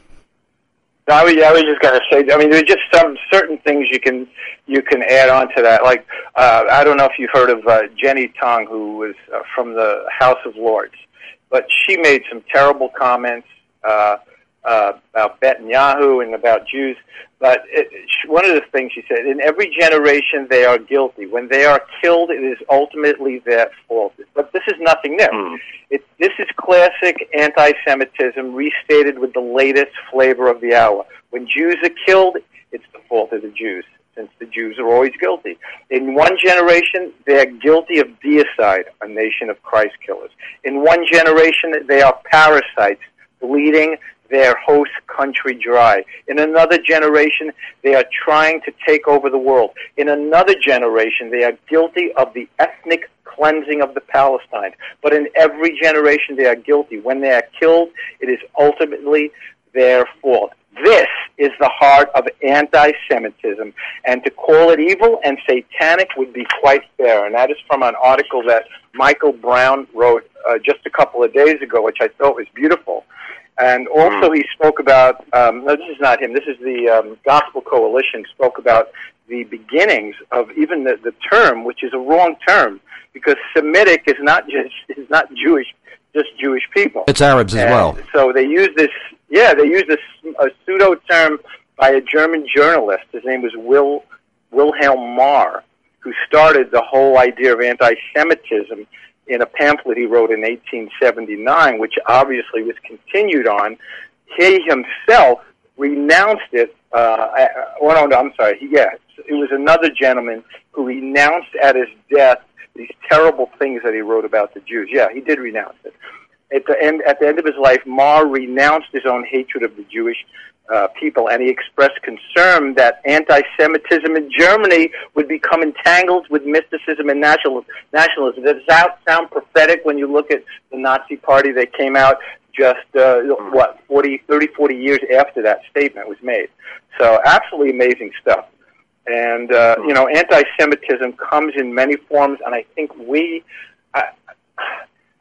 No, I was, I was just going to say, I mean, there's just some certain things you can you can add on to that. Like, uh, I don't know if you've heard of uh, Jenny Tong, who was uh, from the House of Lords, but she made some terrible comments uh, uh, about Netanyahu and about Jews. But it, one of the things she said, in every generation they are guilty. When they are killed, it is ultimately their fault. But this is nothing new. Mm. It, this is classic anti-Semitism restated with the latest flavor of the hour. When Jews are killed, it's the fault of the Jews, since the Jews are always guilty. In one generation, they're guilty of deicide, a nation of Christ killers. In one generation, they are parasites, bleeding their host country dry. In another generation, they are trying to take over the world. In another generation, they are guilty of the ethnic cleansing of the Palestine. But in every generation, they are guilty. When they are killed, it is ultimately their fault. This is the heart of anti-Semitism, and to call it evil and satanic would be quite fair. And that is from an article that Michael Brown wrote uh, just a couple of days ago, which I thought was beautiful. And also he spoke about, um, no, this is not him, this is the um, Gospel Coalition, spoke about the beginnings of even the, the term, which is a wrong term, because Semitic is not just is not Jewish, just Jewish people. It's Arabs as and well. So they use this, yeah, they use this a pseudo term by a German journalist. His name was Will Wilhelm Marr, who started the whole idea of anti-Semitism in a pamphlet he wrote in eighteen seventy-nine, which obviously was continued on. He himself renounced it. Uh, well, no, no, I'm sorry. He, yeah, it was another gentleman who renounced at his death these terrible things that he wrote about the Jews. Yeah, he did renounce it. At the end, at the end of his life, Marr renounced his own hatred of the Jewish uh, people, and he expressed concern that anti-Semitism in Germany would become entangled with mysticism and national, nationalism. Does that sound prophetic when you look at the Nazi Party that came out just, uh, what, forty, thirty, forty years after that statement was made? So absolutely amazing stuff. And, uh, you know, anti-Semitism comes in many forms, and I think we... I,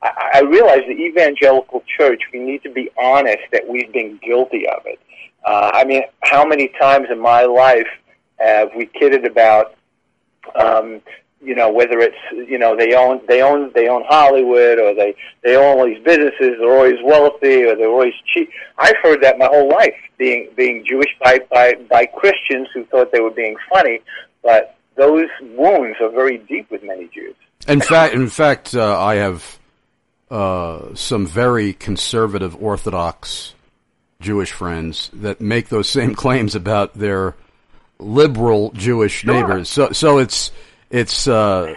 I, I realize the evangelical church, we need to be honest that we've been guilty of it. Uh, I mean, how many times in my life have we kidded about, um, you know, whether it's, you know, they own, they own, they own Hollywood, or they, they own all these businesses, they're always wealthy, or they're always cheap. I've heard that my whole life, being, being Jewish by, by, by Christians who thought they were being funny, but those wounds are very deep with many Jews. In fact, in fact, uh, I have, uh, some very conservative Orthodox Jewish friends that make those same claims about their liberal Jewish Sure. neighbors. So, so it's, It's uh,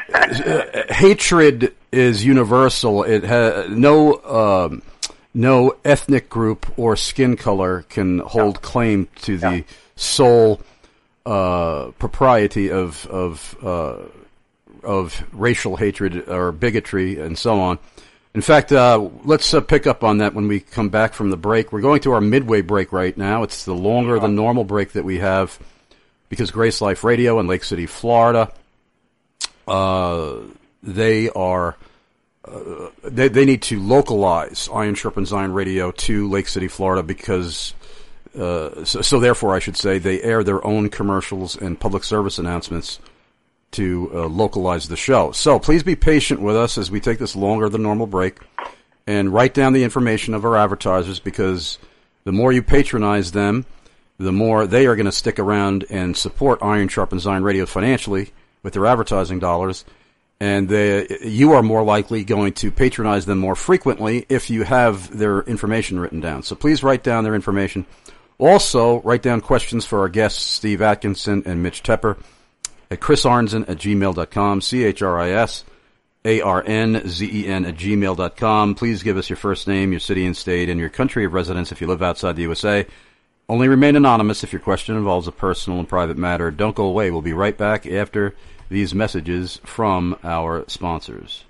hatred is universal. It ha- no um, no ethnic group or skin color can hold no. claim to the no. sole uh, propriety of of uh, of racial hatred or bigotry and so on. In fact, uh, let's uh, pick up on that when we come back from the break. We're going to our midway break right now. It's the longer sure. than normal break that we have because Grace Life Radio in Lake City, Florida, uh, they are uh, they they need to localize Iron Sharpens Iron Radio to Lake City, Florida, because uh, so, so therefore I should say they air their own commercials and public service announcements to uh, localize the show. So please be patient with us as we take this longer than normal break and write down the information of our advertisers, because the more you patronize them, the more they are going to stick around and support Iron Sharpens Iron Radio financially with their advertising dollars, and they, you are more likely going to patronize them more frequently if you have their information written down. So please write down their information. Also, write down questions for our guests, Steve Atkinson and Mitch Tepper, at Chris Arnzen at gmail dot com, C H R I S A R N Z E N at gmail dot com. Please give us your first name, your city and state, and your country of residence if you live outside the U S A. Only remain anonymous if your question involves a personal and private matter. Don't go away. We'll be right back after these messages from our sponsors.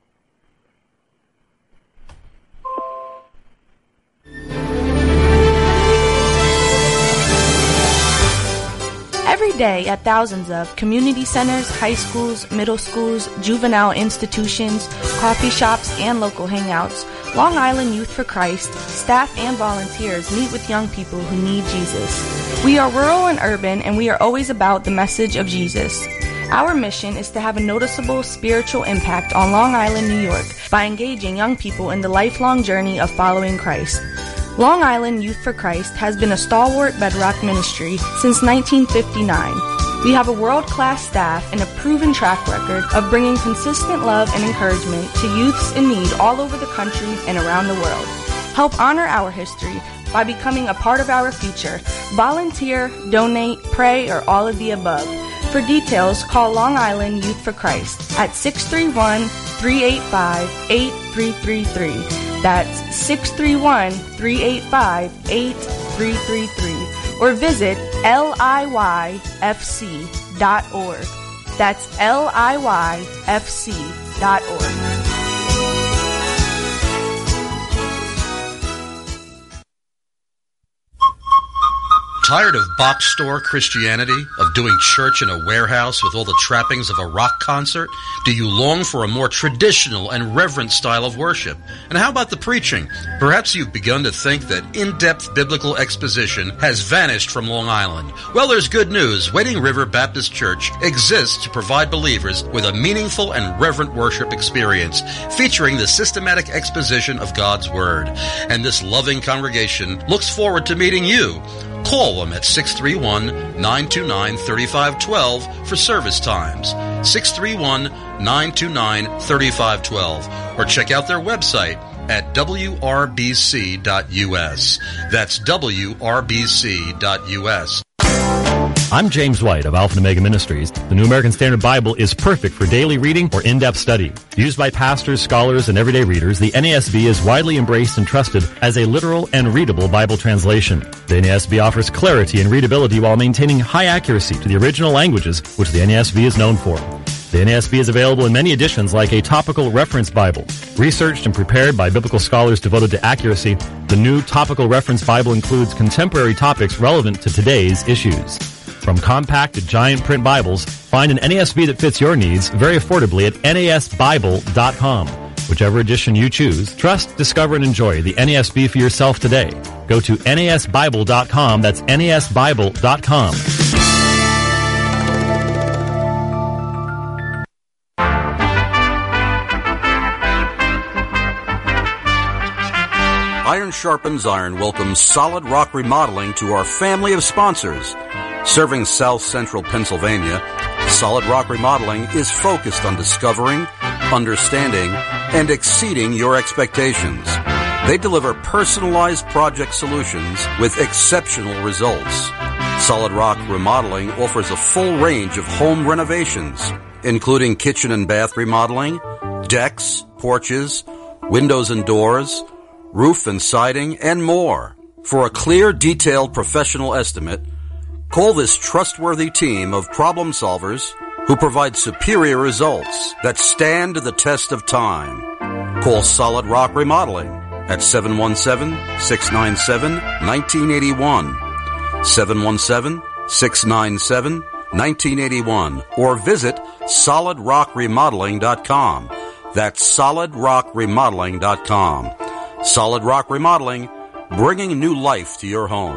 Every day at thousands of community centers, high schools, middle schools, juvenile institutions, coffee shops, and local hangouts, Long Island Youth for Christ, staff and volunteers meet with young people who need Jesus. We are rural and urban, and we are always about the message of Jesus. Our mission is to have a noticeable spiritual impact on Long Island, New York, by engaging young people in the lifelong journey of following Christ. Long Island Youth for Christ has been a stalwart bedrock ministry since nineteen fifty-nine. We have a world-class staff and a proven track record of bringing consistent love and encouragement to youths in need all over the country and around the world. Help honor our history by becoming a part of our future. Volunteer, donate, pray, or all of the above. For details, call Long Island Youth for Christ at six three one, three eight five, eight three three three. That's six three one, three eight five, eight three three three. Or visit L I Y F C dot org. That's L I Y F C dot org. Tired of box store Christianity, of doing church in a warehouse with all the trappings of a rock concert? Do you long for a more traditional and reverent style of worship? And how about the preaching? Perhaps you've begun to think that in-depth biblical exposition has vanished from Long Island. Well, there's good news. Wading River Baptist Church exists to provide believers with a meaningful and reverent worship experience, featuring the systematic exposition of God's Word. And this loving congregation looks forward to meeting you. Call them at six three one, nine two nine, three five one two for service times, six three one, nine two nine, three five one two, or check out their website at W R B C dot U S. That's W R B C dot U S. I'm James White of Alpha and Omega Ministries. The New American Standard Bible is perfect for daily reading or in-depth study. Used by pastors, scholars, and everyday readers, the N A S B is widely embraced and trusted as a literal and readable Bible translation. The N A S B offers clarity and readability while maintaining high accuracy to the original languages, which the N A S B is known for. The N A S B is available in many editions like a topical reference Bible. Researched and prepared by biblical scholars devoted to accuracy, the new topical reference Bible includes contemporary topics relevant to today's issues. From compact to giant print Bibles, find an N A S B that fits your needs very affordably at N A S Bible dot com. whichever edition you choose. Trust, discover, and enjoy the N A S B for yourself today. Go to N A S Bible dot com. That's N A S Bible dot com. Iron Sharpens Iron welcomes Solid Rock Remodeling to our family of sponsors. Serving South Central Pennsylvania, Solid Rock Remodeling is focused on discovering, understanding, and exceeding your expectations. They deliver personalized project solutions with exceptional results. Solid Rock Remodeling offers a full range of home renovations, including kitchen and bath remodeling, decks, porches, windows and doors, roof and siding, and more. For a clear, detailed professional estimate, call this trustworthy team of problem solvers who provide superior results that stand the test of time. Call Solid Rock Remodeling at seven one seven, six nine seven, one nine eight one, seven one seven, six nine seven, one nine eight one, or visit solid rock remodeling dot com. That's solid rock remodeling dot com. Solid Rock Remodeling, bringing new life to your home.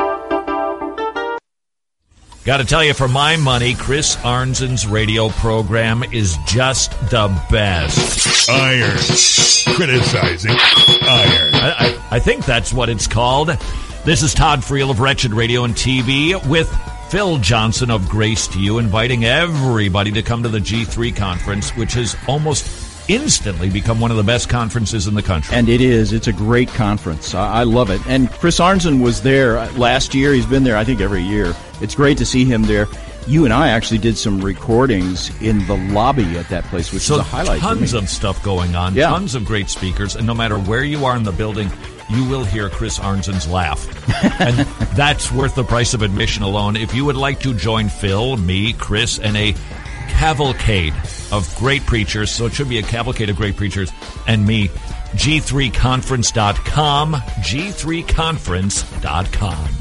Got to tell you, for my money, Chris Arnzen's radio program is just the best. Iron. Criticizing iron. I, I, I think that's what it's called. This is Todd Friel of Wretched Radio and T V with Phil Johnson of Grace to You, inviting everybody to come to the G three conference, which has almost instantly become one of the best conferences in the country. And it is. It's a great conference. I, I love it. And Chris Arnzen was there last year. He's been there, I think, every year. It's great to see him there. You and I actually did some recordings in the lobby at that place, which so is a highlight for me. Tons of stuff going on, yeah. Tons of great speakers, and no matter where you are in the building, you will hear Chris Arnzen's laugh. And that's worth the price of admission alone. If you would like to join Phil, me, Chris, and a cavalcade of great preachers, so it should be a cavalcade of great preachers, and me, G three conference dot com, G three conference dot com.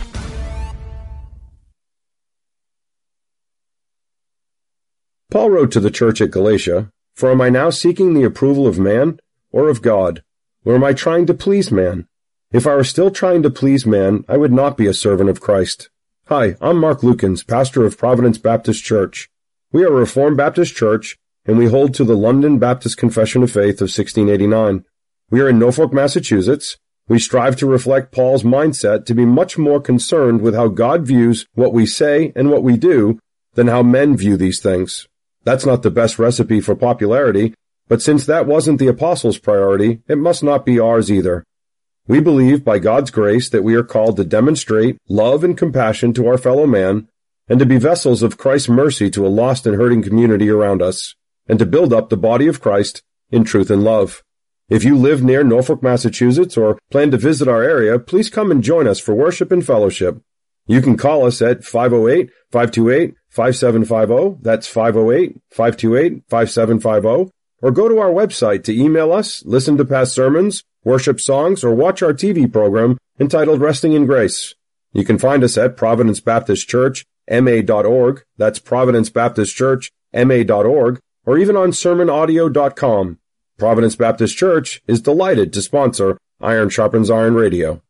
Paul wrote to the church at Galatia, "For am I now seeking the approval of man or of God? Or am I trying to please man? If I were still trying to please man, I would not be a servant of Christ." Hi, I'm Mark Lukens, pastor of Providence Baptist Church. We are a Reformed Baptist church, and we hold to the London Baptist Confession of Faith of sixteen eighty-nine. We are in Norfolk, Massachusetts. We strive to reflect Paul's mindset to be much more concerned with how God views what we say and what we do than how men view these things. That's not the best recipe for popularity, but since that wasn't the apostles' priority, it must not be ours either. We believe by God's grace that we are called to demonstrate love and compassion to our fellow man, and to be vessels of Christ's mercy to a lost and hurting community around us, and to build up the body of Christ in truth and love. If you live near Norfolk, Massachusetts, or plan to visit our area, please come and join us for worship and fellowship. You can call us at five oh eight, five two eight, five seven five oh, that's five oh eight, five two eight, five seven five oh, or go to our website to email us, listen to past sermons, worship songs, or watch our T V program entitled Resting in Grace. You can find us at Providence Baptist Church, M A dot org, that's Providence Baptist Church, M A dot org, or even on sermon audio dot com. Providence Baptist Church is delighted to sponsor Iron Sharpens Iron Radio.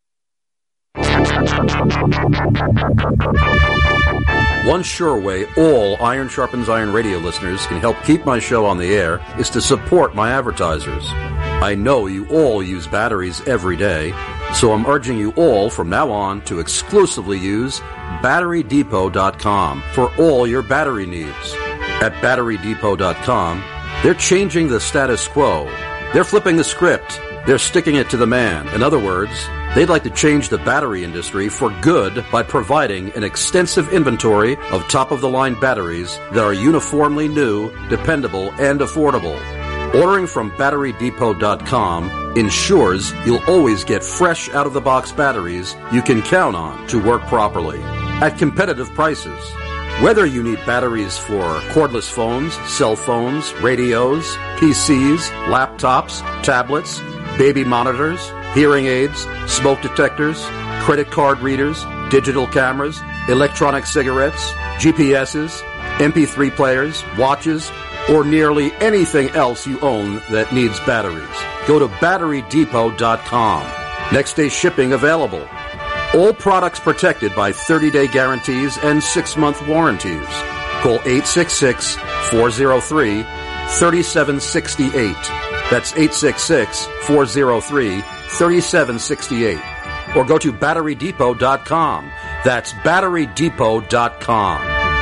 One sure way all Iron Sharpens Iron Radio listeners can help keep my show on the air is to support my advertisers. I know you all use batteries every day, so I'm urging you all from now on to exclusively use battery depot dot com for all your battery needs. At battery depot dot com, they're changing the status quo. They're flipping the script. They're sticking it to the man. In other words, they'd like to change the battery industry for good by providing an extensive inventory of top-of-the-line batteries that are uniformly new, dependable, and affordable. Ordering from battery depot dot com ensures you'll always get fresh out-of-the-box batteries you can count on to work properly at competitive prices. Whether you need batteries for cordless phones, cell phones, radios, P Cs, laptops, tablets, baby monitors, hearing aids, smoke detectors, credit card readers, digital cameras, electronic cigarettes, G P Ses, M P three players, watches, or nearly anything else you own that needs batteries. Go to battery depot dot com. Next day shipping available. All products protected by thirty-day guarantees and six-month warranties. Call eight six six, four oh three, three seven six eight. That's eight six six, four oh three, three seven six eight. Or go to battery depot dot com. That's battery depot dot com.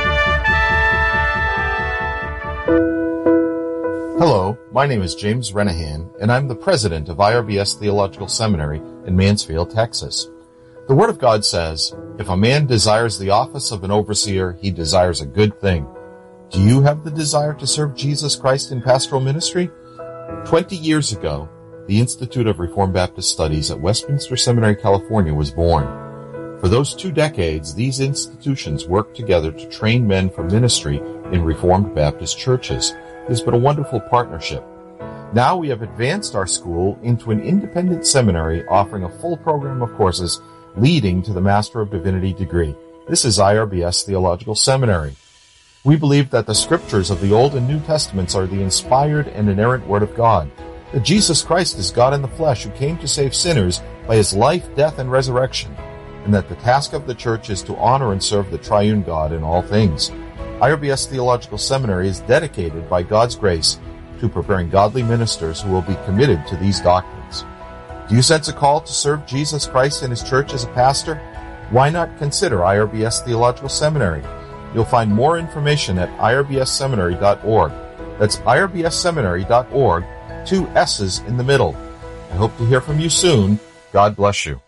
Hello, my name is James Renahan, and I'm the president of I R B S Theological Seminary in Mansfield, Texas. The Word of God says, if a man desires the office of an overseer, he desires a good thing. Do you have the desire to serve Jesus Christ in pastoral ministry? Twenty years ago, the Institute of Reformed Baptist Studies at Westminster Seminary, California was born. For those two decades, these institutions worked together to train men for ministry in Reformed Baptist churches. It has been a wonderful partnership. Now we have advanced our school into an independent seminary offering a full program of courses leading to the Master of Divinity degree. This is I R B S Theological Seminary. We believe that the scriptures of the Old and New Testaments are the inspired and inerrant Word of God, that Jesus Christ is God in the flesh who came to save sinners by his life, death, and resurrection, and that the task of the church is to honor and serve the triune God in all things. I R B S Theological Seminary is dedicated by God's grace to preparing godly ministers who will be committed to these doctrines. Do you sense a call to serve Jesus Christ in his church as a pastor? Why not consider I R B S Theological Seminary? You'll find more information at I R B S seminary dot org. That's I R B S seminary dot org, two S's in the middle. I hope to hear from you soon. God bless you.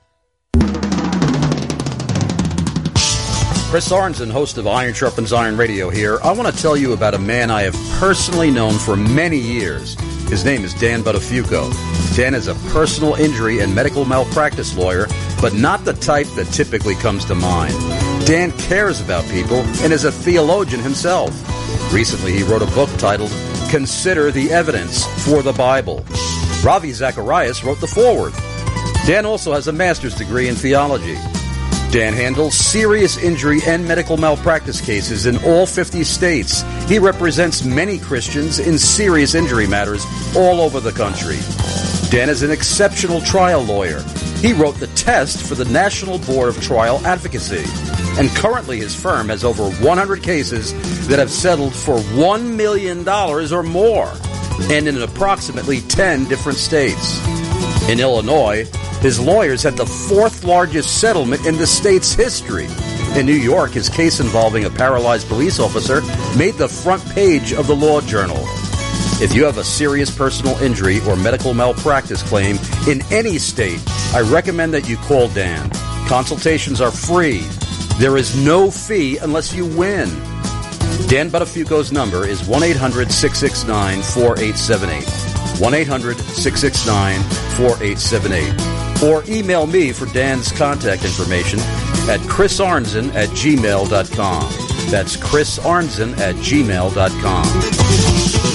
Chris Arnzen, host of Iron Sharpens Iron Radio here. I want to tell you about a man I have personally known for many years. His name is Dan Buttafuoco. Dan is a personal injury and medical malpractice lawyer, but not the type that typically comes to mind. Dan cares about people and is a theologian himself. Recently, he wrote a book titled Consider the Evidence for the Bible. Ravi Zacharias wrote the foreword. Dan also has a master's degree in theology. Dan handles serious injury and medical malpractice cases in all fifty states. He represents many Christians in serious injury matters all over the country. Dan is an exceptional trial lawyer. He wrote the test for the National Board of Trial Advocacy. And currently his firm has over one hundred cases that have settled for one million dollars or more, and in approximately ten different states. In Illinois, his lawyers had the fourth largest settlement in the state's history. In New York, his case involving a paralyzed police officer made the front page of the Law Journal. If you have a serious personal injury or medical malpractice claim in any state, I recommend that you call Dan. Consultations are free. There is no fee unless you win. Dan Buttafuoco's number is one eight hundred, six six nine, four eight seven eight. one eight hundred, six six nine, four eight seven eight. Or email me for Dan's contact information at chris arnzen at gmail dot com. That's chris arnzen at gmail dot com.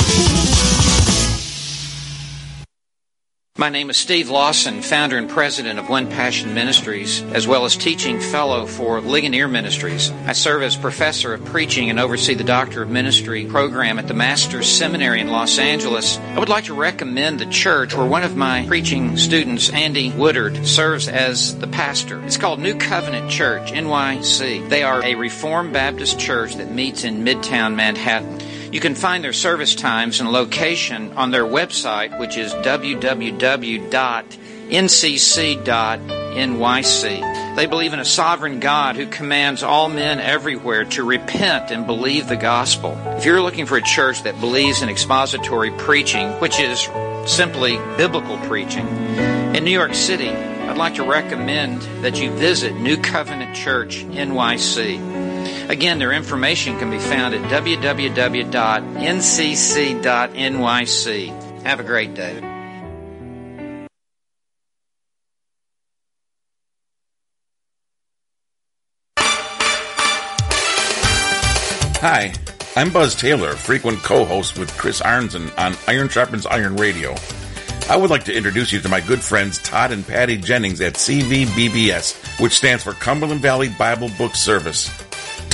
My name is Steve Lawson, founder and president of One Passion Ministries, as well as teaching fellow for Ligonier Ministries. I serve as professor of preaching and oversee the Doctor of Ministry program at the Master's Seminary in Los Angeles. I would like to recommend the church where one of my preaching students, Andy Woodard, serves as the pastor. It's called New Covenant Church, N Y C. They are a Reformed Baptist church that meets in Midtown Manhattan. You can find their service times and location on their website, which is w w w dot n c c dot n y c. They believe in a sovereign God who commands all men everywhere to repent and believe the gospel. If you're looking for a church that believes in expository preaching, which is simply biblical preaching, in New York City, I'd like to recommend that you visit New Covenant Church, N Y C. Again, their information can be found at w w w dot n c c dot n y c. Have a great day. Hi, I'm Buzz Taylor, frequent co-host with Chris Arnzen on Iron Sharpens Iron Radio. I would like to introduce you to my good friends Todd and Patty Jennings at C V B B S, which stands for Cumberland Valley Bible Book Service.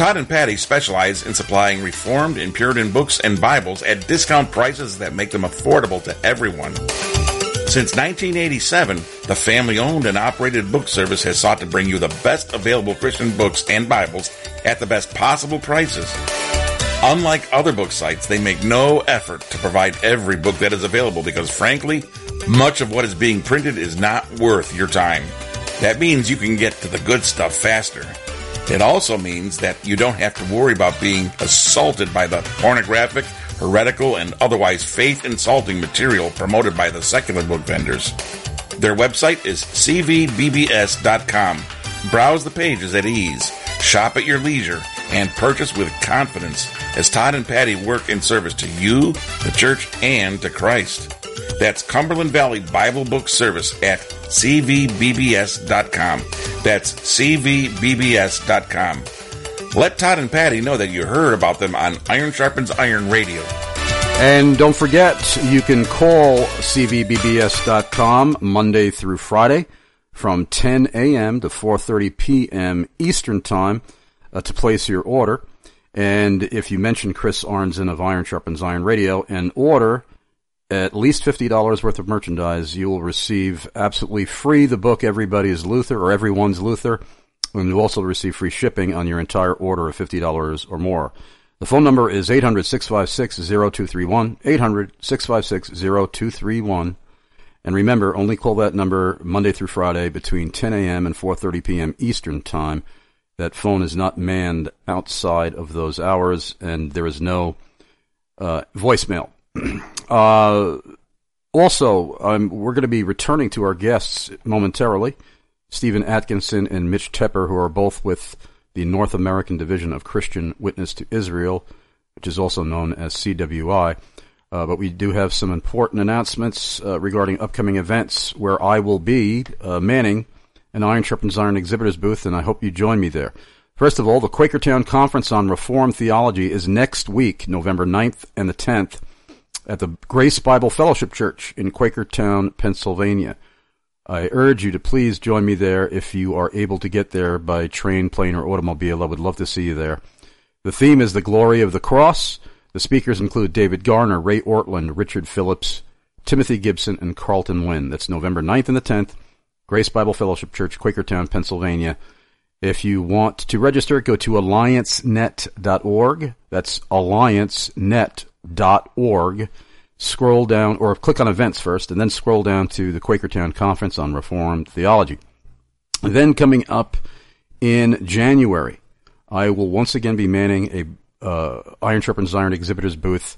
Todd and Patty specialize in supplying Reformed and Puritan books and Bibles at discount prices that make them affordable to everyone. Since nineteen eighty-seven, the family-owned and operated book service has sought to bring you the best available Christian books and Bibles at the best possible prices. Unlike other book sites, they make no effort to provide every book that is available because, frankly, much of what is being printed is not worth your time. That means you can get to the good stuff faster. It also means that you don't have to worry about being assaulted by the pornographic, heretical, and otherwise faith-insulting material promoted by the secular book vendors. Their website is c v b b s dot com. Browse the pages at ease, shop at your leisure, and purchase with confidence as Todd and Patty work in service to you, the church, and to Christ. That's Cumberland Valley Bible Book Service at c v b b s dot com. That's c v b b s dot com. Let Todd and Patty know that you heard about them on Iron Sharpens Iron Radio. And don't forget, you can call c v b b s dot com Monday through Friday from ten a.m. to four thirty p.m. Eastern Time uh, to place your order. And if you mention Chris Arnzen of Iron Sharpens Iron Radio and order at least fifty dollars worth of merchandise, you will receive absolutely free the book Everybody's Luther, or Everyone's Luther, and you'll also receive free shipping on your entire order of fifty dollars or more. The phone number is eight hundred, six five six, zero two three one, eight hundred, six five six, zero two three one. And remember, only call that number Monday through Friday between ten a.m. and four thirty p.m. Eastern Time. That phone is not manned outside of those hours, and there is no uh, voicemail. uh, also, um, we're going to be returning to our guests momentarily, Stephen Atkinson and Mitch Tepper, who are both with the North American Division of Christian Witness to Israel, which is also known as C W I. Uh, but we do have some important announcements uh, regarding upcoming events where I will be uh, manning an Iron Sharpens Iron exhibitor's booth, and I hope you join me there. First of all, the Quakertown Conference on Reformed Theology is next week, November ninth and the tenth, at the Grace Bible Fellowship Church in Quakertown, Pennsylvania. I urge you to please join me there if you are able to get there by train, plane, or automobile. I would love to see you there. The theme is the glory of the cross. The speakers include David Garner, Ray Ortland, Richard Phillips, Timothy Gibson, and Carlton Wynn. That's November ninth and the tenth, Grace Bible Fellowship Church, Quakertown, Pennsylvania. If you want to register, go to alliance net dot org. That's alliance net dot org. Scroll down, or click on events first, and then scroll down to the Quakertown Conference on Reformed Theology. And then coming up in January, I will once again be manning a uh, Iron Sharpens Iron exhibitor's booth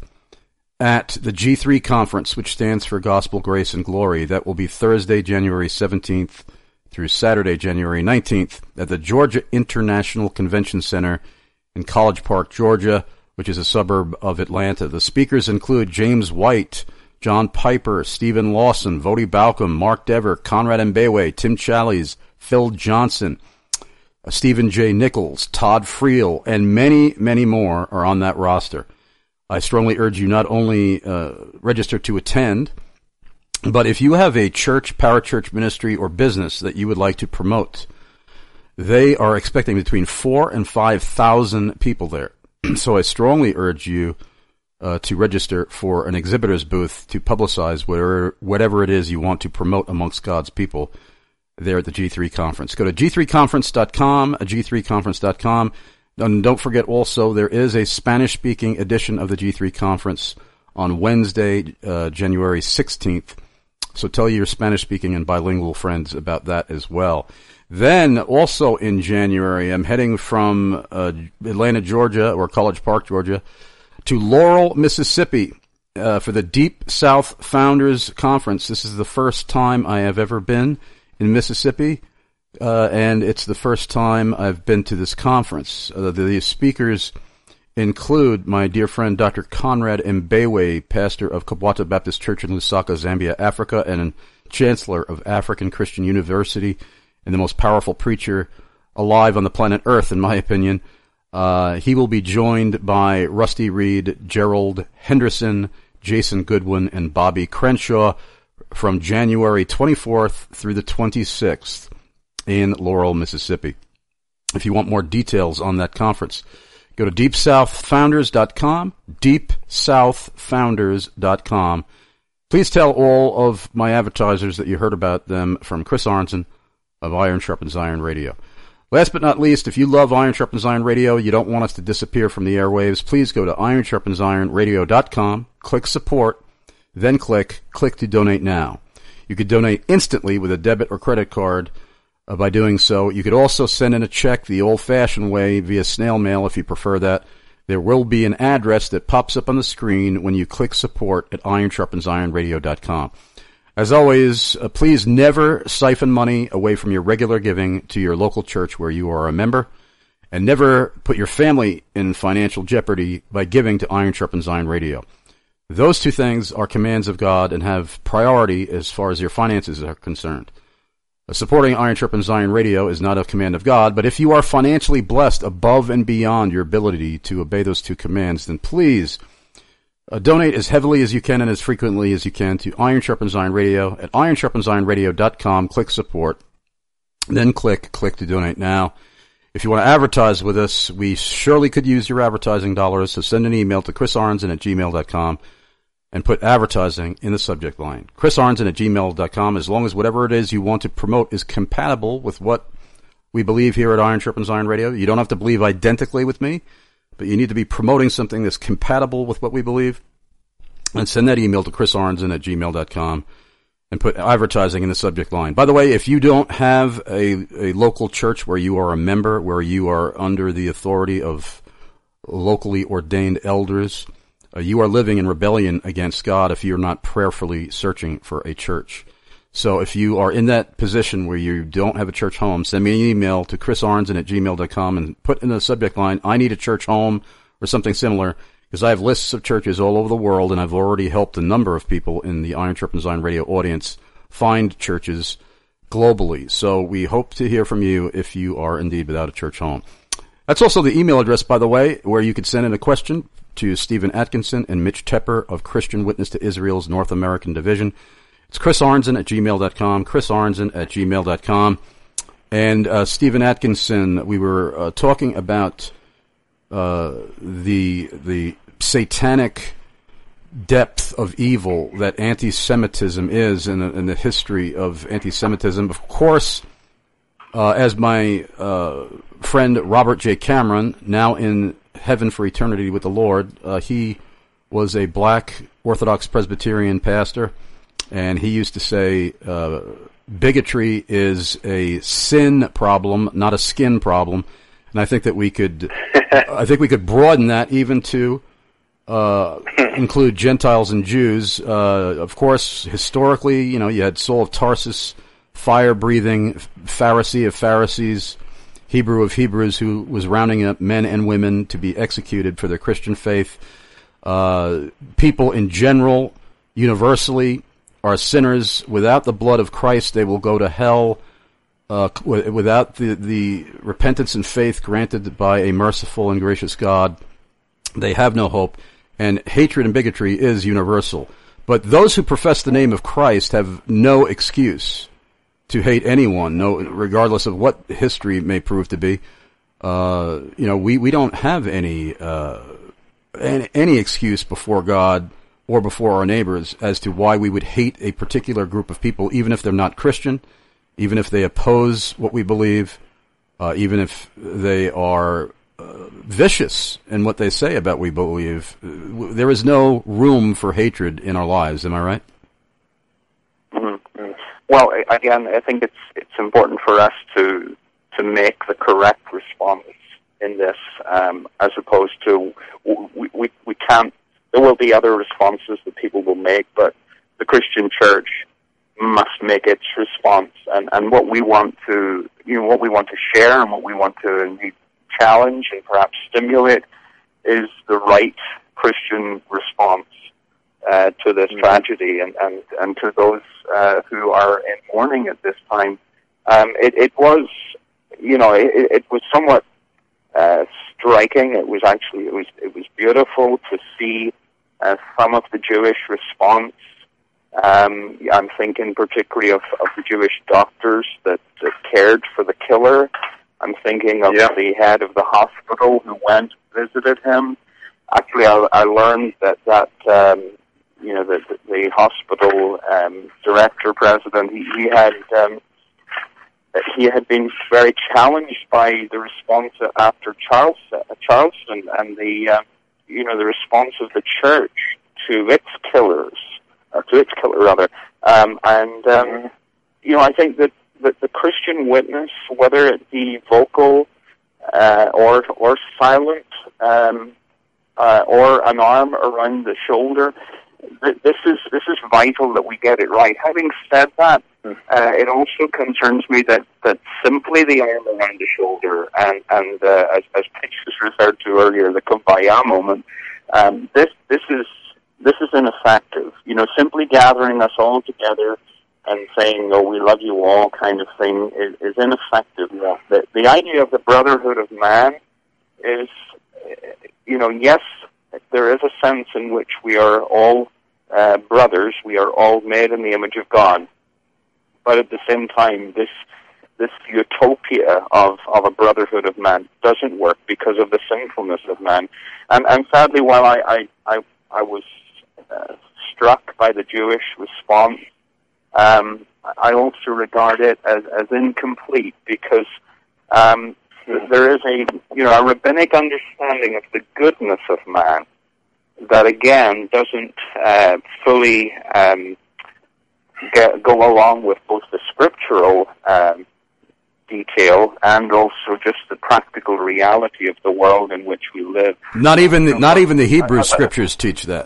at the G three Conference, which stands for Gospel, Grace, and Glory. That will be Thursday, January seventeenth through Saturday, January nineteenth at the Georgia International Convention Center in College Park, Georgia, which is a suburb of Atlanta. The speakers include James White, John Piper, Stephen Lawson, Vodi Balcom, Mark Dever, Conrad Mbewe, Tim Challies, Phil Johnson, uh, Stephen J. Nichols, Todd Friel, and many, many more are on that roster. I strongly urge you not only uh, register to attend, but if you have a church, parachurch ministry, or business that you would like to promote, they are expecting between four and five thousand people there. So I strongly urge you uh, to register for an exhibitor's booth to publicize whatever, whatever it is you want to promote amongst God's people there at the G three Conference. Go to g three conference dot com, g three conference dot com. And don't forget also, there is a Spanish-speaking edition of the G three Conference on Wednesday, uh, January sixteenth. So tell your Spanish-speaking and bilingual friends about that as well. Then, also in January, I'm heading from uh, Atlanta, Georgia, or College Park, Georgia, to Laurel, Mississippi, uh, for the Deep South Founders Conference. This is the first time I have ever been in Mississippi. Uh, and it's the first time I've been to this conference. Uh, the, the speakers include my dear friend Doctor Conrad Mbewe, pastor of Kabwata Baptist Church in Lusaka, Zambia, Africa, and chancellor of African Christian University, and the most powerful preacher alive on the planet Earth, in my opinion. Uh, he will be joined by Rusty Reed, Gerald Henderson, Jason Goodwin, and Bobby Crenshaw from January twenty-fourth through the twenty-sixth. In Laurel, Mississippi. if you want more details on that conference. Go to deep south founders dot com, deep south founders dot com. Please tell all of my advertisers that you heard about them from Chris Arnzen of Iron Sharpens Iron Radio. Last but not least, if you love Iron Sharpens Iron Radio, you don't want us to disappear from the airwaves, please go to iron sharpens iron radio dot com, click support, then click click to donate now. You could donate instantly with a debit or credit card uh, by doing so. You could also send in a check the old-fashioned way via snail mail if you prefer that. There will be an address that pops up on the screen when you click support at iron sharpens iron radio dot com. As always, uh, please never siphon money away from your regular giving to your local church where you are a member, and never put your family in financial jeopardy by giving to Iron Sharpens Iron Radio. Those two things are commands of God and have priority as far as your finances are concerned. Uh, supporting Iron Sharpens Iron Radio is not a command of God, but if you are financially blessed above and beyond your ability to obey those two commands, then please Uh, donate as heavily as you can and as frequently as you can to Iron Sharpens Iron Radio at iron sharpens iron radio dot com. Click support, then click click to donate now. If you want to advertise with us, we surely could use your advertising dollars, so send an email to chris arnzen at gmail dot com and put advertising in the subject line. chris arnzen at gmail dot com, as long as whatever it is you want to promote is compatible with what we believe here at Iron Sharpens Iron Radio. You don't have to believe identically with me, but you need to be promoting something that's compatible with what we believe. And send that email to chris arnzen at gmail dot com and put advertising in the subject line. By the way, if you don't have a, a local church where you are a member, where you are under the authority of locally ordained elders, uh, you are living in rebellion against God if you're not prayerfully searching for a church. So if you are in that position where you don't have a church home, send me an email to chris arnzen at gmail dot com and put in the subject line, I need a church home or something similar, because I have lists of churches all over the world, and I've already helped a number of people in the Iron Sharpens Iron Radio audience find churches globally. So we hope to hear from you if you are indeed without a church home. That's also the email address, by the way, where you could send in a question to Stephen Atkinson and Mitch Tepper of Christian Witness to Israel's North American Division. It's chris arnzen at gmail dot com, chris arnzen at gmail dot com. And uh, Stephen Atkinson, we were uh, talking about uh, the the satanic depth of evil that anti-Semitism is in the, in the history of anti-Semitism. Of course, uh, as my uh, friend Robert J. Cameron, now in heaven for eternity with the Lord, uh, he was a black Orthodox Presbyterian pastor, and he used to say uh, bigotry is a sin problem, not a skin problem. And I think that we could, I think we could broaden that even to uh, include Gentiles and Jews. Uh, of course, historically, you know, you had Saul of Tarsus, fire-breathing Pharisee of Pharisees, Hebrew of Hebrews, who was rounding up men and women to be executed for their Christian faith. Uh, people in general, universally, are sinners. Without the blood of Christ, they will go to hell. Uh, without the, the repentance and faith granted by a merciful and gracious God, they have no hope. And hatred and bigotry is universal. But those who profess the name of Christ have no excuse to hate anyone, no, regardless of what history may prove to be. Uh, you know, we, we don't have any, uh, any any excuse before God or before our neighbors as to why we would hate a particular group of people, even if they're not Christian, even if they oppose what we believe, uh, even if they are uh, vicious in what they say about what we believe. There is no room for hatred in our lives. Am I right? Mm-hmm. Well, again, I think it's it's important for us to to make the correct response in this, um, as opposed to we, we we can't. There will be other responses that people will make, but the Christian Church must make its response, and, and what we want to, you know, what we want to share and what we want to indeed challenge and perhaps stimulate is the right Christian response uh, to this mm-hmm. tragedy, and, and, and to those uh, who are in mourning at this time. Um, it, it was, you know, it, it was somewhat uh, striking. It was actually, it was, it was beautiful to see uh, some of the Jewish response. Um, I'm thinking particularly of, of the Jewish doctors that, that cared for the killer. I'm thinking of Yeah. the head of the hospital who went and visited him. Actually, I, I learned that that um, you know the the hospital um, director president he, he had um, he had been very challenged by the response after Charles, uh, Charleston and the uh, you know the response of the church to its killers, or to its killer rather, um, and um, mm-hmm. you know I think that, that the Christian witness, whether it be vocal uh, or or silent, um, uh, or an arm around the shoulder, th- this is this is vital that we get it right. Having said that, uh, it also concerns me that, that simply the arm around the shoulder and and uh, as as Pitch was referred to earlier, the kumbaya moment, um, this this is. This is ineffective. You know, simply gathering us all together and saying, "Oh, we love you all," kind of thing, is, is ineffective. Yeah. The, the idea of the brotherhood of man is, you know, yes, there is a sense in which we are all uh, brothers. We are all made in the image of God. But at the same time, this this utopia of, of a brotherhood of man doesn't work because of the sinfulness of man. And, and sadly, while I, I, I, I was Uh, struck by the Jewish response, um, I also regard it as, as incomplete because um, there is a you know a rabbinic understanding of the goodness of man that again doesn't uh, fully um, get, go along with both the scriptural um, detail and also just the practical reality of the world in which we live. Not even the, not even the Hebrew scriptures teach that.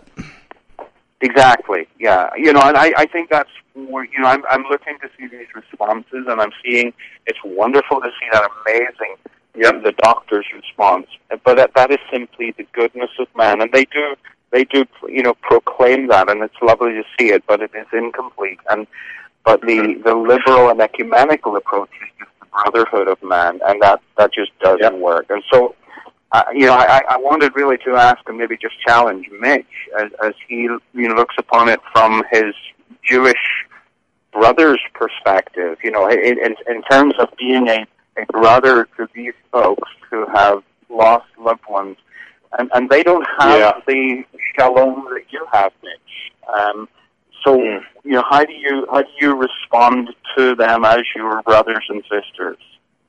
Exactly. Yeah. You know, and I, I think that's more, you know, I'm, I'm looking to see these responses, and I'm seeing, it's wonderful to see that amazing, yep. the doctor's response. But that, that is simply the goodness of man. And they do, they do, you know, proclaim that, and it's lovely to see it, but it is incomplete. And, but the, the liberal and ecumenical approach is just the brotherhood of man, and that, that just doesn't yep. work. And so, Uh, you know, I, I wanted really to ask and maybe just challenge Mitch as, as he you know, looks upon it from his Jewish brother's perspective. You know, in, in, in terms of being a, a brother to these folks who have lost loved ones, and, and they don't have yeah. the shalom that you have, Mitch. Um, so, mm. you know, how do you how do you respond to them as your brothers and sisters?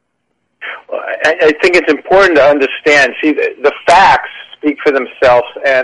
Well, I, I think it's important to understand. See, the, the facts speak for themselves, and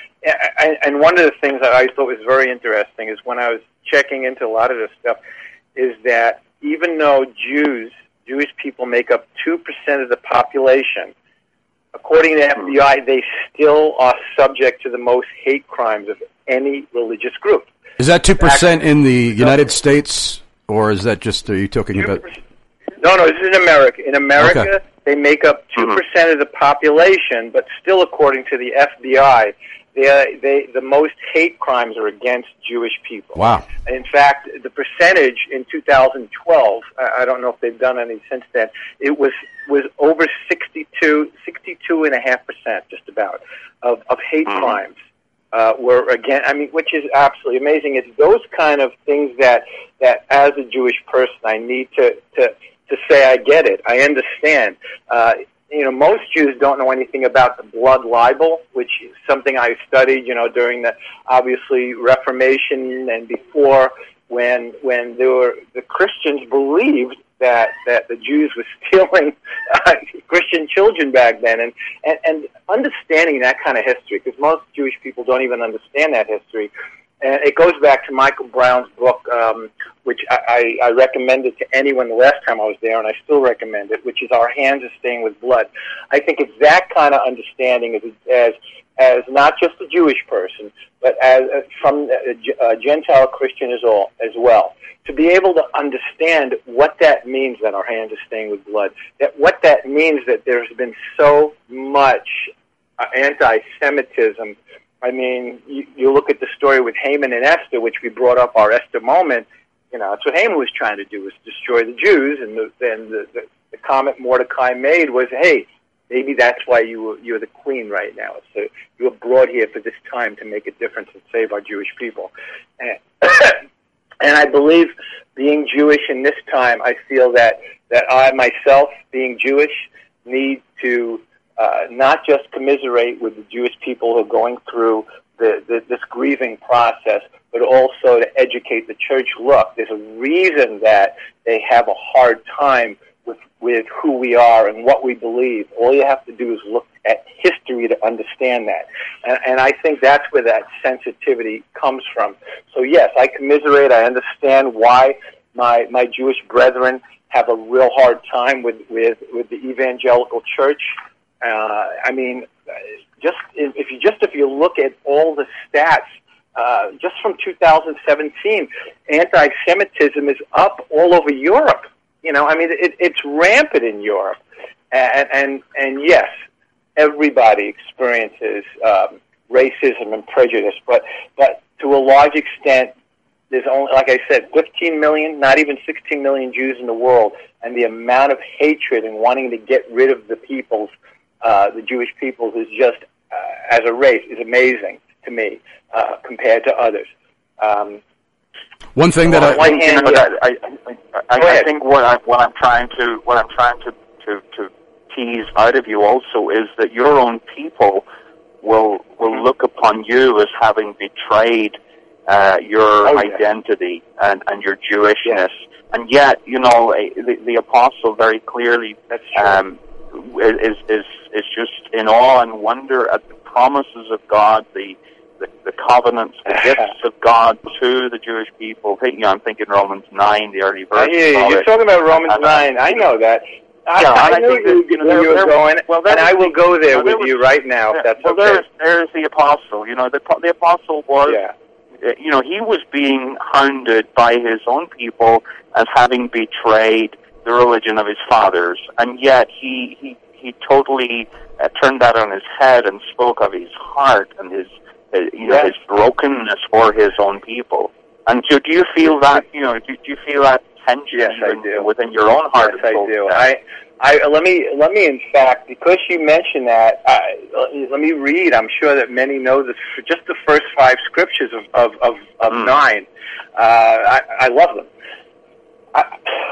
and one of the things that I thought was very interesting is when I was checking into a lot of this stuff, is that even though Jews, Jewish people make up two percent of the population, according to the F B I, they still are subject to the most hate crimes of any religious group. Is that two percent in the United States, or is that just, are you talking about? No, no, this is in America. In America, okay. they make up two percent mm-hmm. of the population, but still, according to the F B I, they, they, the most hate crimes are against Jewish people. Wow. In fact, the percentage in two thousand twelve, I don't know if they've done any since then, it was, was over sixty-two, sixty-two point five percent, just about, of, of hate mm-hmm. crimes. Uh, were again, I mean, which is absolutely amazing. It's those kind of things that, that as a Jewish person, I need to, to, to say I get it. I understand. Uh, you know, most Jews don't know anything about the blood libel, which is something I studied, you know, during the, obviously, Reformation and before, when when there were, the Christians believed that, that the Jews were stealing uh, Christian children back then. And, and, and understanding that kind of history, because most Jewish people don't even understand that history. And it goes back to Michael Brown's book, um, which I, I, I recommended to anyone the last time I was there, and I still recommend it, which is Our Hands Are Stained with Blood. I think it's that kind of understanding as, as, as not just a Jewish person, but as, as from a, a Gentile Christian as, all, as well. To be able to understand what that means that our hands are stained with blood, that what that means that there's been so much uh, anti-Semitism. I mean, you, you look at the story with Haman and Esther, which we brought up, our Esther moment. You know, that's what Haman was trying to do, was destroy the Jews. And then the, the, the comment Mordecai made was, hey, maybe that's why you were, you're the queen right now. So you were brought here for this time to make a difference and save our Jewish people. And, And I believe, being Jewish in this time, I feel that, that I myself, being Jewish, need to uh, not just commiserate with the Jewish people who are going through the, the, this grieving process, but also to educate the church. Look, there's a reason that they have a hard time with, with who we are and what we believe. All you have to do is look at history to understand that. And, and I think that's where that sensitivity comes from. So yes, I commiserate. I understand why my, my Jewish brethren have a real hard time with, with, with the evangelical church. Uh, I mean, just if you just if you look at all the stats, uh, just from two thousand seventeen, anti-Semitism is up all over Europe. You know, I mean, it, it's rampant in Europe, and and and yes, everybody experiences um, racism and prejudice, but but to a large extent, there's only, like I said, fifteen million, not even sixteen million Jews in the world, and the amount of hatred and wanting to get rid of the peoples, uh, the Jewish peoples, is just uh, as a race is amazing to me uh, compared to others. Um, One thing that well, I, I, you know, that I, I, I, I think what I what I'm trying to what I'm trying to, to, to tease out of you also is that your own people will will look upon you as having betrayed uh, your oh, yeah. identity and, and your Jewishness, and yet you know the, the apostle very clearly um, is is is just in awe and wonder at the promises of God, the The, the covenants, the gifts of God to the Jewish people. You know, I'm thinking Romans nine, the early verse. Yeah, you're talking about Romans and, nine. I know that. I, yeah, I, I knew think you, that, you know, where there, you were there, going, well, and I will go there well, with there was, you right now, if that's well, okay. There's, there's the apostle. You know, the, the apostle was, yeah. you know, he was being hounded by his own people as having betrayed the religion of his fathers, and yet he, he, he totally uh, turned that on his head and spoke of his heart and his Uh, you know, yes. his brokenness for his own people. And so do you feel that, you know, do, do you feel that tension yes, even I do. within your own heart? Yes, I do. I, I, let me, let me, in fact, because you mentioned that, I, let me read. I'm sure that many know this, for just the first five scriptures of, of, of, of mm. nine. Uh, I, I love them. I,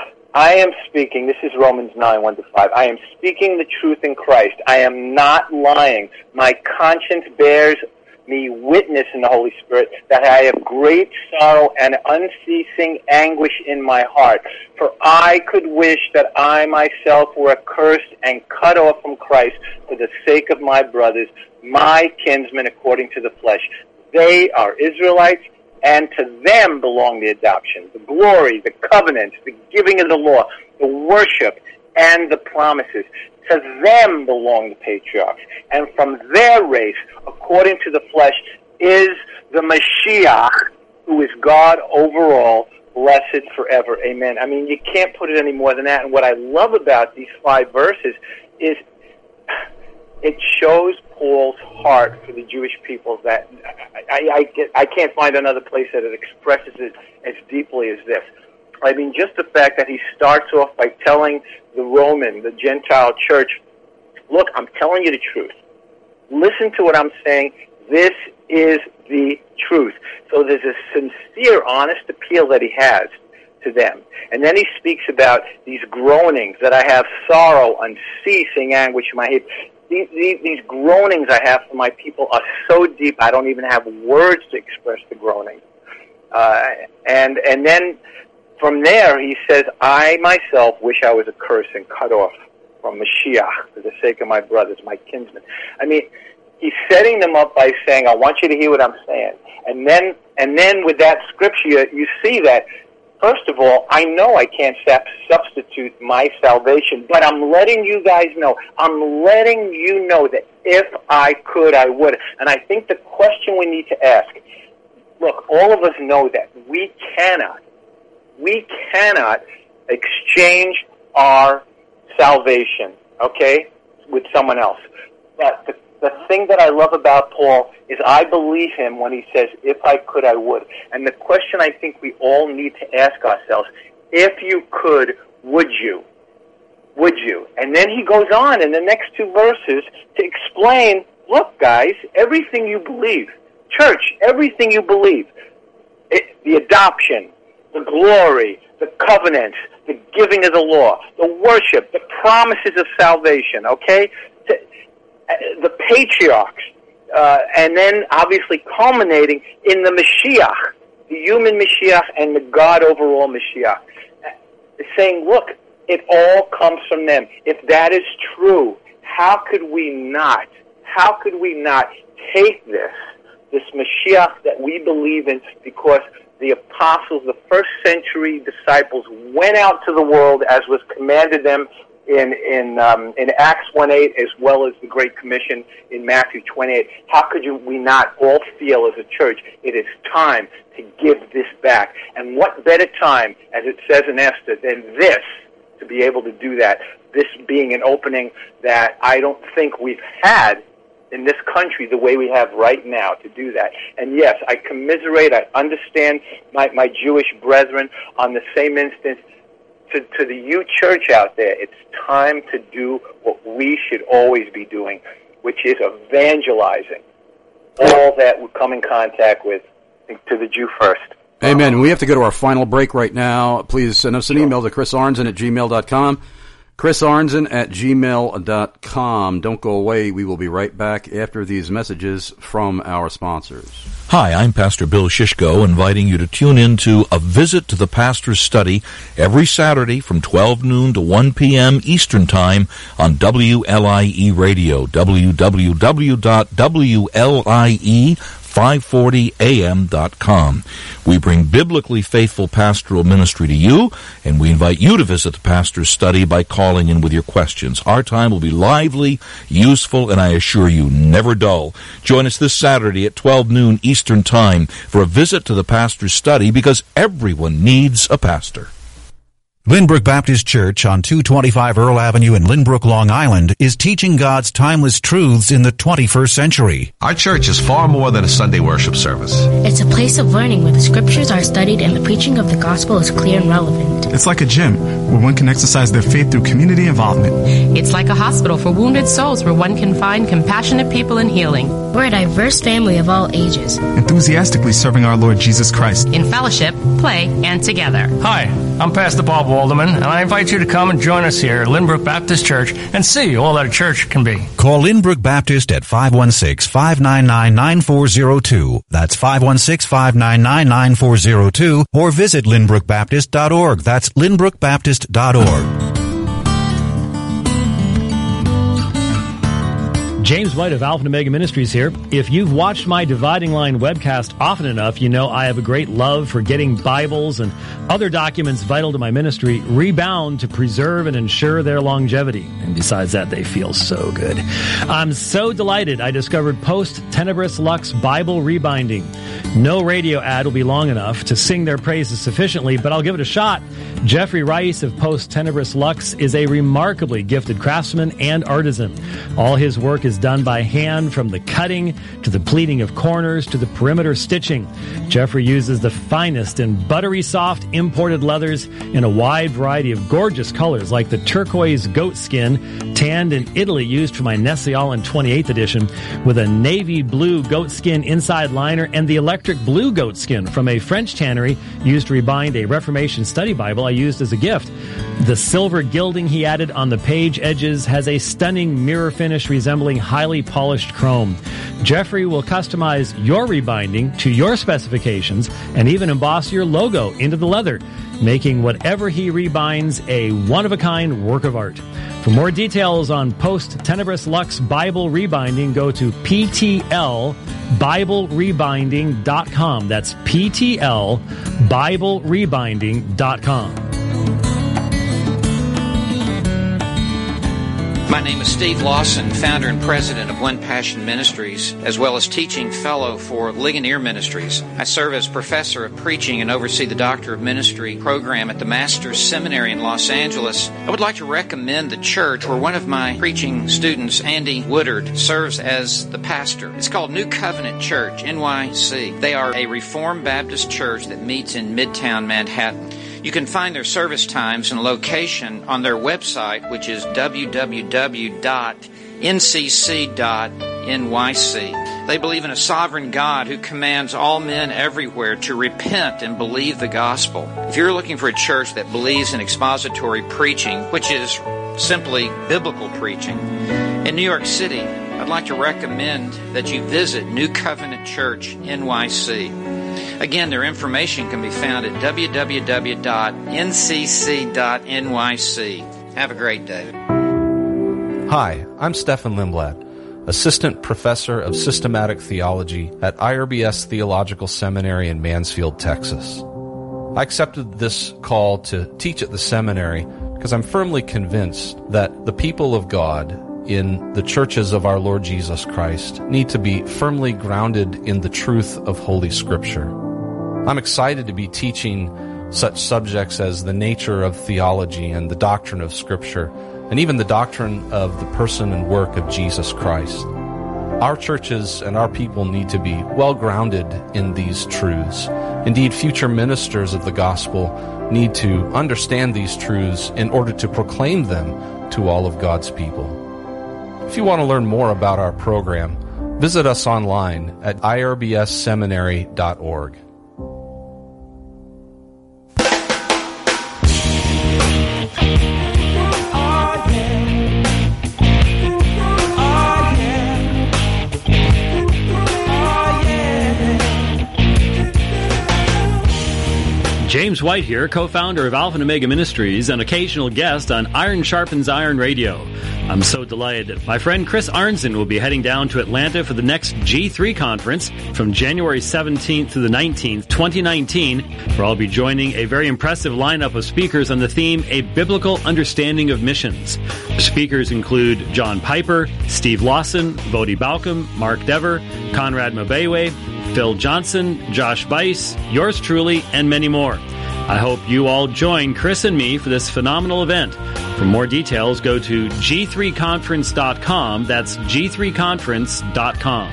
I am speaking, this is Romans nine, one to five. I am speaking the truth in Christ. I am not lying. My conscience bears me witness in the Holy Spirit that I have great sorrow and unceasing anguish in my heart. For I could wish that I myself were accursed and cut off from Christ for the sake of my brothers, my kinsmen according to the flesh. They are Israelites, and to them belong the adoption, the glory, the covenants, the giving of the law, the worship, and the promises. To them belong the patriarchs, and from their race, according to the flesh, is the Mashiach, who is God over all, blessed forever. Amen. I mean, you can't put it any more than that. And what I love about these five verses is it shows Paul's heart for the Jewish people that I, I, I, get, I can't find another place that it expresses it as deeply as this. I mean, just the fact that he starts off by telling the Roman, the Gentile church, look, I'm telling you the truth. Listen to what I'm saying. This is the truth. So there's a sincere, honest appeal that he has to them. And then he speaks about these groanings, that I have sorrow, unceasing anguish in my head. These, these, these groanings I have for my people are so deep I don't even have words to express the groaning. Uh, and and then from there, he says, I myself wish I was accursed and cut off from Mashiach for the sake of my brothers, my kinsmen. I mean, he's setting them up by saying, I want you to hear what I'm saying. And then, and then with that scripture, you see that, first of all, I know I can't substitute my salvation, but I'm letting you guys know, I'm letting you know that if I could, I would. And I think the question we need to ask, look, all of us know that we cannot, we cannot exchange our salvation, okay, with someone else. But the, the thing that I love about Paul is I believe him when he says, if I could, I would. And the question I think we all need to ask ourselves, if you could, would you? Would you? And then he goes on in the next two verses to explain, look, guys, everything you believe, church, everything you believe, it, the adoption, the glory, the covenants, the giving of the law, the worship, the promises of salvation, okay? The patriarchs, uh, and then obviously culminating in the Mashiach, the human Mashiach and the God overall Mashiach. Saying, look, it all comes from them. If that is true, how could we not, how could we not take this, this Mashiach that we believe in, because the apostles, the first century disciples, went out to the world as was commanded them in in um, in Acts one eight, as well as the Great Commission in Matthew twenty-eight. How could you, we not all feel as a church, it is time to give this back? And what better time, as it says in Esther, than this, to be able to do that, this being an opening that I don't think we've had in this country the way we have right now to do that. And yes, I commiserate, I understand my, my Jewish brethren on the same instance. To, to the U church out there, it's time to do what we should always be doing, which is evangelizing all that we come in contact with to the Jew first. Amen. We have to go to our final break right now. Please send us an sure. email to chris arnzen at gmail dot com. chris arnzen at gmail dot com. Don't go away. We will be right back after these messages from our sponsors. Hi, I'm Pastor Bill Shishko, inviting you to tune in to A Visit to the Pastor's Study every Saturday from twelve noon to one p.m. Eastern Time on W L I E Radio, w w w dot w l i e five forty a m dot com. We bring biblically faithful pastoral ministry to you, and we invite you to visit the Pastor's Study by calling in with your questions. Our time will be lively, useful, and I assure you, never dull. Join us this Saturday at twelve noon Eastern Time for a visit to the Pastor's Study, because everyone needs a pastor. Lynbrook Baptist Church on two twenty-five Earl Avenue in Lynbrook, Long Island is teaching God's timeless truths in the twenty-first century. Our church is far more than a Sunday worship service. It's a place of learning where the scriptures are studied and the preaching of the gospel is clear and relevant. It's like a gym where one can exercise their faith through community involvement. It's like a hospital for wounded souls where one can find compassionate people and healing. We're a diverse family of all ages, enthusiastically serving our Lord Jesus Christ in fellowship, play, and together. Hi, I'm Pastor Bob Walderman, and I invite you to come and join us here at Lynbrook Baptist Church and see all that a church can be. Call Lynbrook Baptist at five one six, five nine nine, nine four zero two. That's five one six, five nine nine, nine four zero two. Or visit lynbrook baptist dot org. That's lynbrook baptist dot org. James White of Alpha and Omega Ministries here. If you've watched my Dividing Line webcast often enough, you know I have a great love for getting Bibles and other documents vital to my ministry rebound to preserve and ensure their longevity. And besides that, they feel so good. I'm so delighted I discovered Post Tenebris Lux Bible Rebinding. No radio ad will be long enough to sing their praises sufficiently, but I'll give it a shot. Jeffrey Rice of Post Tenebris Lux is a remarkably gifted craftsman and artisan. All his work is done by hand, from the cutting to the pleating of corners to the perimeter stitching. Jeffrey uses the finest and buttery soft imported leathers in a wide variety of gorgeous colors, like the turquoise goat skin, tanned in Italy, used for my Nestle Island twenty-eighth edition, with a navy blue goat skin inside liner, and the electric blue goat skin from a French tannery used to rebind a Reformation study Bible I used as a gift. The silver gilding he added on the page edges has a stunning mirror finish resembling highly polished chrome. Jeffrey will customize your rebinding to your specifications and even emboss your logo into the leather, making whatever he rebinds a one-of-a-kind work of art. For more details on Post Tenebris Lux Bible Rebinding, go to p t l bible rebinding dot com. That's p t l bible rebinding dot com. My name is Steve Lawson, founder and president of One Passion Ministries, as well as teaching fellow for Ligonier Ministries. I serve as professor of preaching and oversee the Doctor of Ministry program at the Master's Seminary in Los Angeles. I would like to recommend the church where one of my preaching students, Andy Woodard, serves as the pastor. It's called New Covenant Church, N Y C. They are a Reformed Baptist church that meets in Midtown Manhattan. You can find their service times and location on their website, which is w w w dot N C C dot N Y C. They believe in a sovereign God who commands all men everywhere to repent and believe the gospel. If you're looking for a church that believes in expository preaching, which is simply biblical preaching, in New York City, I'd like to recommend that you visit New Covenant Church N Y C. Again, their information can be found at w w w dot n c c dot n y c. Have a great day. Hi, I'm Stefan Lindblad, Assistant Professor of Systematic Theology at I R B S Theological Seminary in Mansfield, Texas. I accepted this call to teach at the seminary because I'm firmly convinced that the people of God in the churches of our Lord Jesus Christ need to be firmly grounded in the truth of Holy Scripture. I'm excited to be teaching such subjects as the nature of theology and the doctrine of Scripture, and even the doctrine of the person and work of Jesus Christ. Our churches and our people need to be well grounded in these truths. Indeed, future ministers of the gospel need to understand these truths in order to proclaim them to all of God's people. If you want to learn more about our program, visit us online at I R B S seminary dot org. James White here, co-founder of Alpha and Omega Ministries, an occasional guest on Iron Sharpens Iron Radio. I'm so delighted that my friend Chris Arnzen will be heading down to Atlanta for the next G three conference from January seventeenth to the nineteenth, twenty nineteen, where I'll be joining a very impressive lineup of speakers on the theme, A Biblical Understanding of Missions. The speakers include John Piper, Steve Lawson, Vodi Balcom, Mark Dever, Conrad Mbewe, Phil Johnson, Josh Bice, yours truly, and many more. I hope you all join Chris and me for this phenomenal event. For more details, go to g three conference dot com. That's g three conference dot com.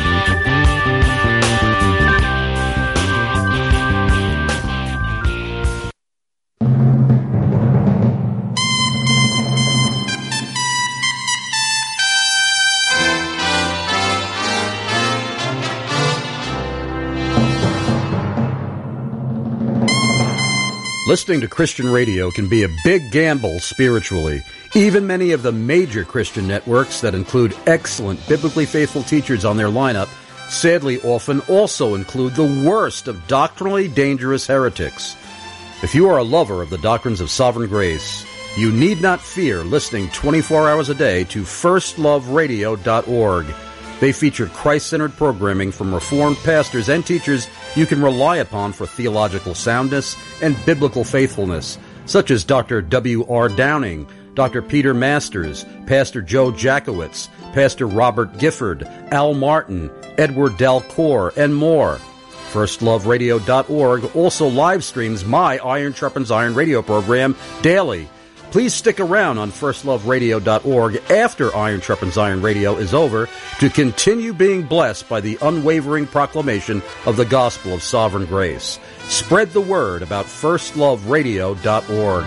Listening to Christian radio can be a big gamble spiritually. Even many of the major Christian networks that include excellent biblically faithful teachers on their lineup sadly often also include the worst of doctrinally dangerous heretics. If you are a lover of the doctrines of sovereign grace, you need not fear listening twenty-four hours a day to first love radio dot org. They feature Christ-centered programming from Reformed pastors and teachers you can rely upon for theological soundness and biblical faithfulness, such as Doctor W R Downing, Doctor Peter Masters, Pastor Joe Jackowitz, Pastor Robert Gifford, Al Martin, Edward Dalcour, and more. first love radio dot org also live streams my Iron Sharpens Iron radio program daily. Please stick around on first love radio dot org after Iron Sharpens Iron Radio is over to continue being blessed by the unwavering proclamation of the gospel of sovereign grace. Spread the word about first love radio dot org.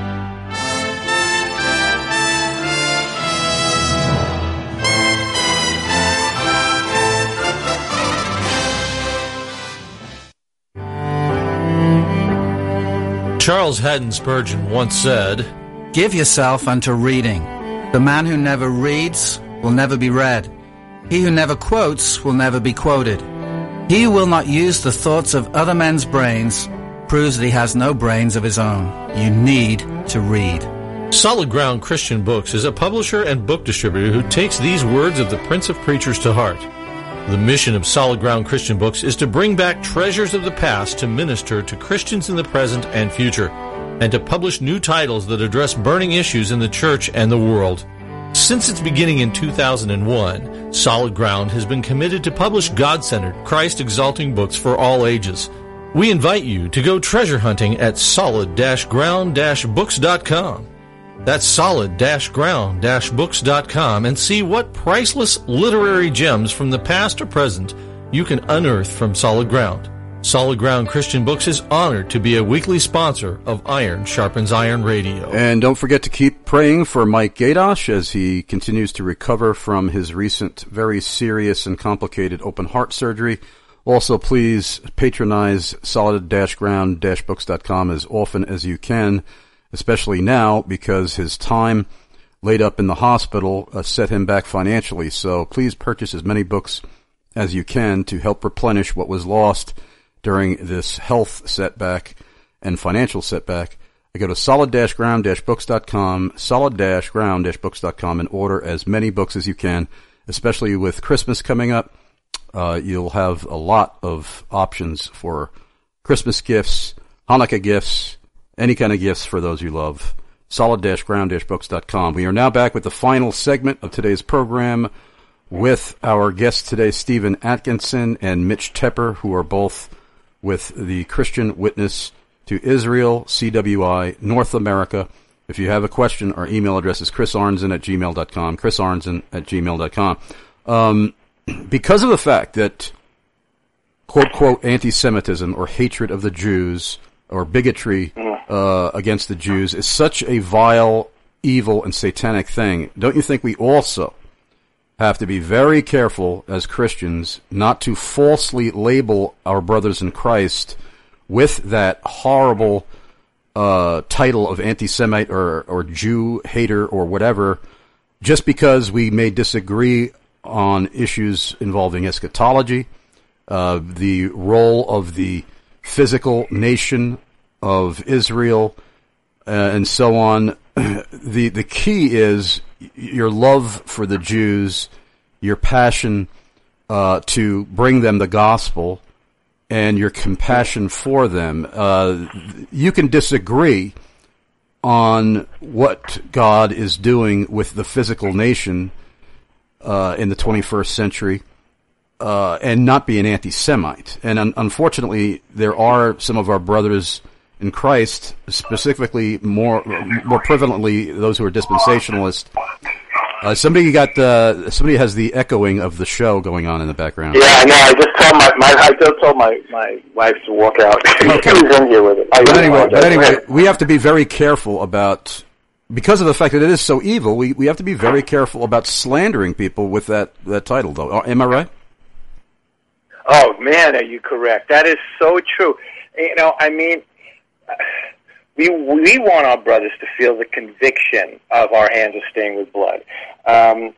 Charles Haddon Spurgeon once said, "Give yourself unto reading. The man who never reads will never be read. He who never quotes will never be quoted. He who will not use the thoughts of other men's brains proves that he has no brains of his own. You need to read." Solid Ground Christian Books is a publisher and book distributor who takes these words of the Prince of Preachers to heart. The mission of Solid Ground Christian Books is to bring back treasures of the past to minister to Christians in the present and future, and to publish new titles that address burning issues in the church and the world. Since its beginning in two thousand one, Solid Ground has been committed to publish God-centered, Christ-exalting books for all ages. We invite you to go treasure hunting at solid ground books dot com. That's solid ground books dot com, and see what priceless literary gems from the past or present you can unearth from Solid Ground. Solid Ground Christian Books is honored to be a weekly sponsor of Iron Sharpens Iron Radio. And don't forget to keep praying for Mike Gaydosh as he continues to recover from his recent very serious and complicated open heart surgery. Also, please patronize solid ground books dot com as often as you can, especially now because his time laid up in the hospital uh, set him back financially. So please purchase as many books as you can to help replenish what was lost during this health setback and financial setback. I go to solid ground books dot com, solid ground books dot com, and order as many books as you can, especially with Christmas coming up. Uh, you'll have a lot of options for Christmas gifts, Hanukkah gifts, any kind of gifts for those you love. solid ground books dot com. We are now back with the final segment of today's program with our guests today, Stephen Atkinson and Mitch Tepper, who are both with the Christian Witness to Israel, C W I, North America. If you have a question, our email address is chris arnzen at gmail dot com, chris arnzen at gmail dot com. Um, because of the fact that, quote, quote, anti-Semitism or hatred of the Jews or bigotry uh, against the Jews is such a vile, evil, and satanic thing, don't you think we also have to be very careful as Christians not to falsely label our brothers in Christ with that horrible uh, title of anti-Semite or, or Jew hater or whatever, just because we may disagree on issues involving eschatology, uh, the role of the physical nation of Israel, uh, and so on. The the key is your love for the Jews, your passion uh, to bring them the gospel, and your compassion for them. Uh, you can disagree on what God is doing with the physical nation uh, in the twenty-first century uh, and not be an anti-Semite. And un- unfortunately, there are some of our brothers in Christ, specifically more more prevalently those who are dispensationalists. Uh, somebody got uh, somebody has the echoing of the show going on in the background. Yeah, I know. I just told my, my I just told my, my wife to walk out. Okay. She was in here with it. I but anyway, but anyway, we have to be very careful about, because of the fact that it is so evil. We we have to be very careful about slandering people with that, that title, though. Am I right? Oh man, are you correct? That is so true. You know, I mean, we we want our brothers to feel the conviction of our hands are stained with blood. Um,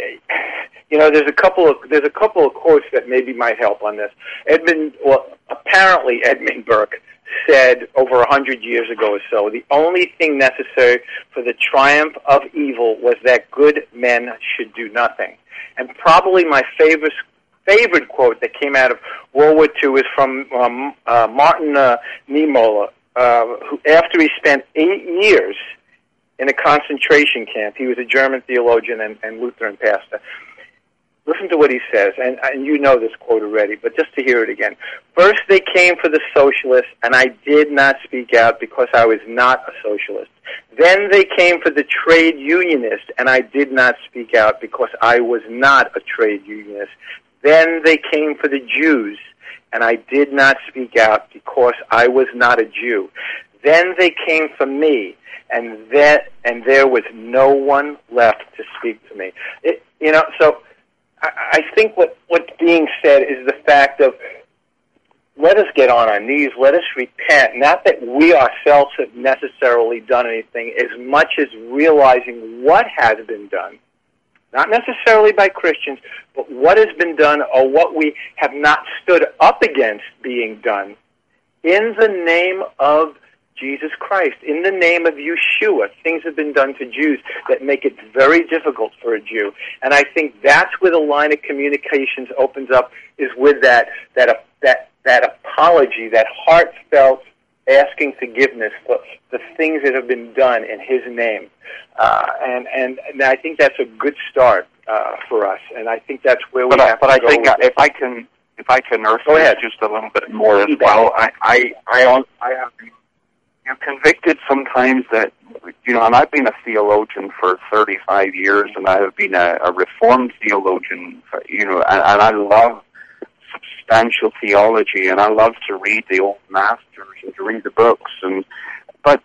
you know, there's a couple of there's a couple of quotes that maybe might help on this. Edmund, well, apparently Edmund Burke said over a hundred years ago or so, the only thing necessary for the triumph of evil was that good men should do nothing. And probably my favorite favorite quote that came out of World War Two is from um, uh, Martin uh, Niemöller, uh, who, after he spent eight years in a concentration camp. He was a German theologian and, and Lutheran pastor. Listen to what he says, and, and you know this quote already, but just to hear it again. First they came for the socialists, and I did not speak out because I was not a socialist. Then they came for the trade unionist, and I did not speak out because I was not a trade unionist. Then they came for the Jews, and I did not speak out because I was not a Jew. Then they came for me, and that and there was no one left to speak to me. It, you know, so I, I think what what's being said is the fact of, let us get on our knees, let us repent. Not that we ourselves have necessarily done anything, as much as realizing what has been done. Not necessarily by Christians, but what has been done or what we have not stood up against being done in the name of Jesus Christ, in the name of Yeshua. Things have been done to Jews that make it very difficult for a Jew. And I think that's where the line of communications opens up, is with that that uh, that that apology, that heartfelt asking forgiveness for the things that have been done in His name. Uh, and, and and I think that's a good start uh, for us. And I think that's where we but have I, but to I go. think if I can if I can nurse Go ahead. just a little bit more as well, I I I, I have you're convicted sometimes that, you know, and I've been a theologian for thirty-five years, and I have been a, a Reformed theologian, for, you know, and, and I love substantial theology, and I love to read the old masters and to read the books, and but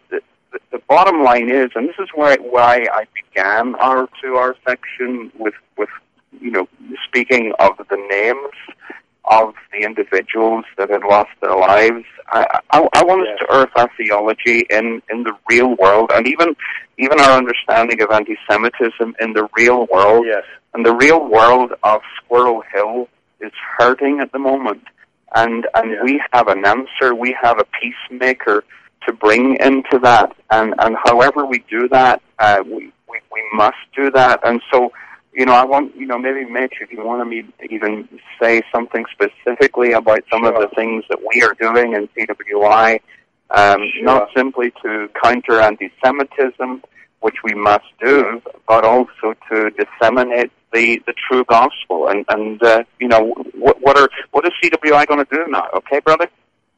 the, the bottom line is, and this is why why I began our two hour section with with you know speaking of the names of the individuals that had lost their lives. I, I, I want us to earth our theology in, in the real world, and even even our understanding of anti-Semitism in the real world. Yes. And the real world of Squirrel Hill is hurting at the moment. And and yeah. we have an answer, we have a peacemaker to bring into that. And, and however we do that, uh, we, we, we must do that. And so, you know, I want, you know, maybe Mitch, if you want me to even say something specifically about some sure. of the things that we are doing in C W I, um, sure. not simply to counter anti-Semitism, which we must do, but also to disseminate the, the true gospel. And, and uh, you know, what, what are what is C W I going to do now? Okay, brother?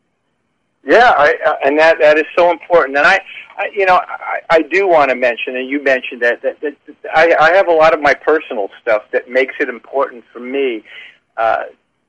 Yeah, I, uh, and that that is so important. And I, I you know, I, I do want to mention, and you mentioned that, that, that, that I, I have a lot of my personal stuff that makes it important for me uh,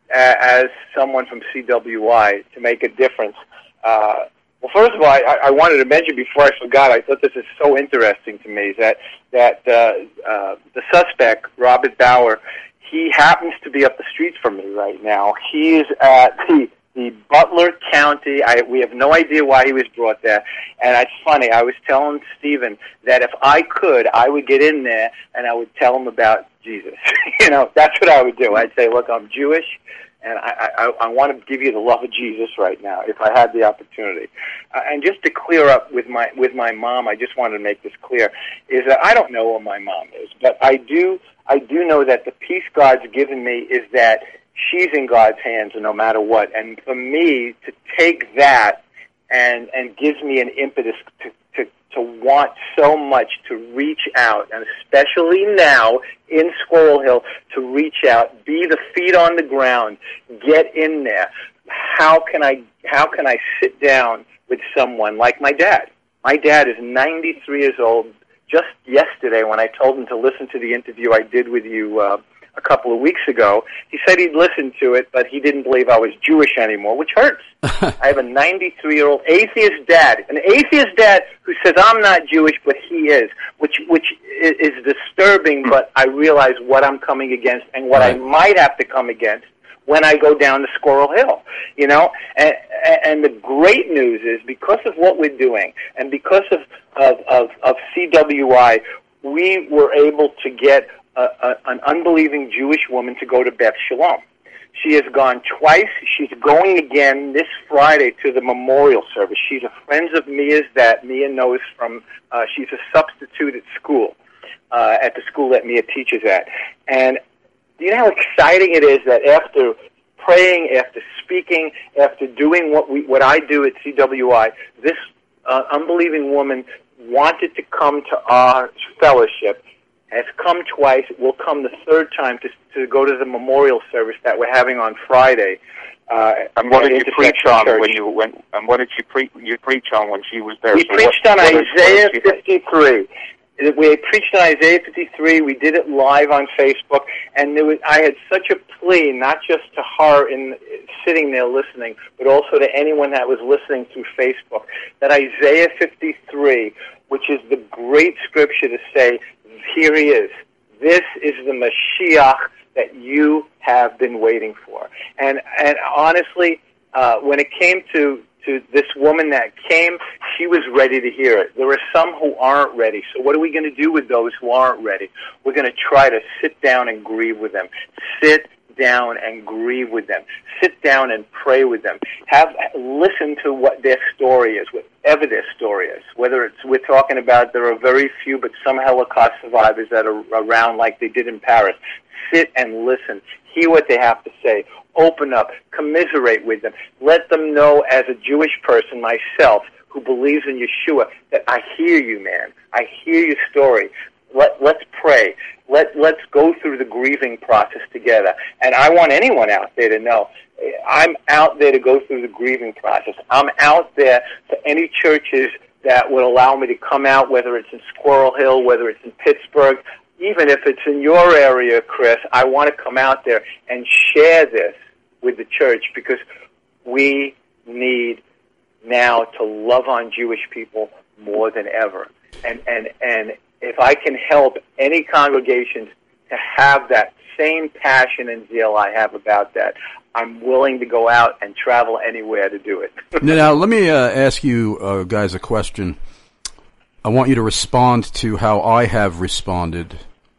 as someone from C W I to make a difference. Uh, well, first of all, I, I wanted to mention before I forgot, I thought this is so interesting to me, is that, that uh, uh, the suspect, Robert Bauer, he happens to be up the street from me right now. He is at the... the Butler County, I, we have no idea why he was brought there. And it's funny, I was telling Stephen that if I could, I would get in there and I would tell him about Jesus. You know, that's what I would do. I'd say, look, I'm Jewish, and I, I, I want to give you the love of Jesus right now, if I had the opportunity. Uh, and just to clear up with my with my mom, I just wanted to make this clear, is that I don't know where my mom is, but I do I do know that the peace God's given me is that she's in God's hands no matter what. And for me to take that and and gives me an impetus to, to, to want so much to reach out, and especially now in Squirrel Hill, to reach out, be the feet on the ground, get in there. How can I how can I sit down with someone like my dad? My dad is ninety-three years old. Just yesterday when I told him to listen to the interview I did with you uh, a couple of weeks ago, he said he'd listen to it, but he didn't believe I was Jewish anymore, which hurts. I have a ninety-three-year-old atheist dad, an atheist dad who says I'm not Jewish, but he is, which which is disturbing, but I realize what I'm coming against and what right. I might have to come against when I go down to Squirrel Hill, you know? And, and the great news is because of what we're doing and because of, of, of, of C W I, we were able to get A, a, an unbelieving Jewish woman to go to Beth Shalom. She has gone twice. She's going again this Friday to the memorial service. She's a friend of Mia's that Mia knows from, uh, she's a substitute at school, uh, at the school that Mia teaches at. And do you know how exciting it is that after praying, after speaking, after doing what we, what I do at C W I, this uh, unbelieving woman wanted to come to our fellowship, has come twice, will come the third time to to go to the memorial service that we're having on Friday. Uh, and what did you preach on Church. when you went? And what did you pre- you preach on when she was there? We so preached what, on what Isaiah fifty-three. We preached on Isaiah fifty-three. We did it live on Facebook, and there was, I had such a plea, not just to her in sitting there listening, but also to anyone that was listening through Facebook, that Isaiah fifty-three, which is the great scripture to say, here he is. This is the Mashiach that you have been waiting for. And and honestly, uh, when it came to, to this woman that came, she was ready to hear it. There are some who aren't ready. So what are we going to do with those who aren't ready? We're going to try to sit down and grieve with them. Sit down and grieve with them. Sit down and pray with them. Have listen to what their story is, whatever their story is. Whether it's we're talking about there are very few, but some Holocaust survivors that are around like they did in Paris. Sit and listen. Hear what they have to say. Open up. Commiserate with them. Let them know, as a Jewish person myself who believes in Yeshua, that I hear you, man. I hear your story. Let, let's pray. Let, let's go through the grieving process together. And I want anyone out there to know, I'm out there to go through the grieving process. I'm out there for any churches that would allow me to come out, whether it's in Squirrel Hill, whether it's in Pittsburgh, even if it's in your area, Chris. I want to come out there and share this with the church, because we need now to love on Jewish people more than ever. And, and, and if I can help any congregations to have that same passion and zeal I have about that, I'm willing to go out and travel anywhere to do it. Now, let me uh, ask you uh, guys a question. I want you to respond to how I have responded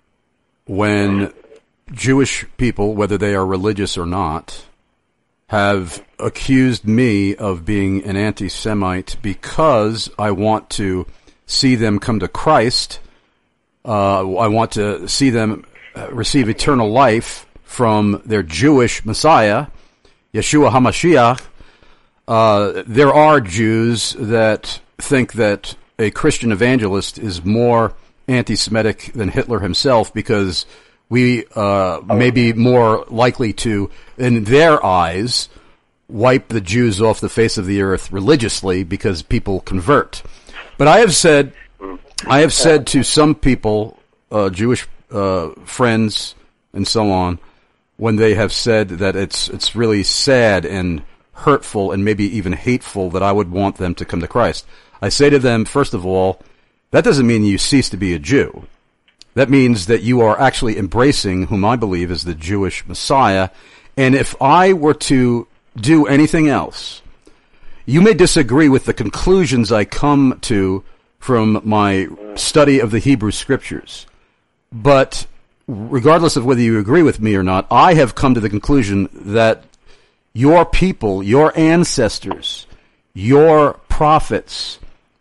when Jewish people, whether they are religious or not, have accused me of being an anti-Semite because I want to see them come to Christ. Uh, I want to see them uh, receive eternal life from their Jewish Messiah, Yeshua HaMashiach. Uh, there are Jews that think that a Christian evangelist is more anti-Semitic than Hitler himself because we uh, may be more likely to, in their eyes, wipe the Jews off the face of the earth religiously because people convert. But I have said, I have said to some people, uh, Jewish uh, friends and so on, when they have said that it's it's really sad and hurtful and maybe even hateful that I would want them to come to Christ. I say to them, first of all, that doesn't mean you cease to be a Jew. That means that you are actually embracing whom I believe is the Jewish Messiah. And if I were to do anything else, you may disagree with the conclusions I come to from my study of the Hebrew Scriptures. But regardless of whether you agree with me or not, I have come to the conclusion that your people, your ancestors, your prophets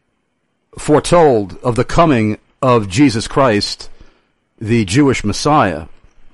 foretold of the coming of Jesus Christ, the Jewish Messiah.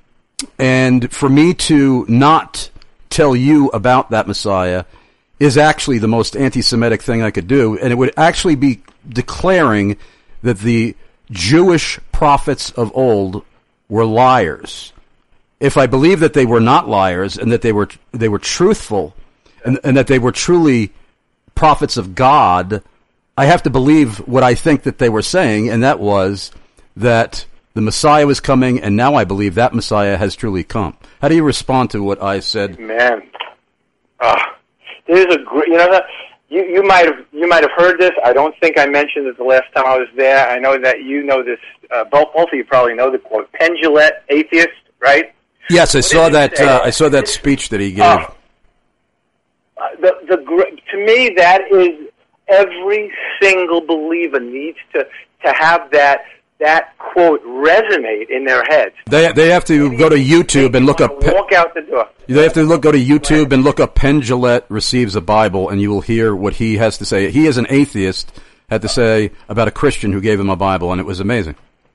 And for me to not tell you about that Messiah is actually the most anti-Semitic thing I could do, and it would actually be declaring that the Jewish prophets of old were liars. If I believe that they were not liars and that they were they were truthful and, and that they were truly prophets of God, I have to believe what I think that they were saying, and that was that the Messiah was coming, and now I believe that Messiah has truly come. How do you respond to what I said? Man, uh, this is a great. You know that you you might have you might have heard this. I don't think I mentioned it the last time I was there. I know that you know this. Uh, both both of you probably know the quote. Penn Jillette, atheist, right? Yes, I saw that. Uh, I saw that speech that he gave. Uh, uh, the the to me that is every single believer needs to to have that. that quote resonate in their heads. They they have to go to YouTube and look up. Walk out the door. They have to look go to YouTube and look up Penn Jillette receives a Bible, and you will hear what he has to say. He, as an atheist, had to say about a Christian who gave him a Bible, and it was amazing.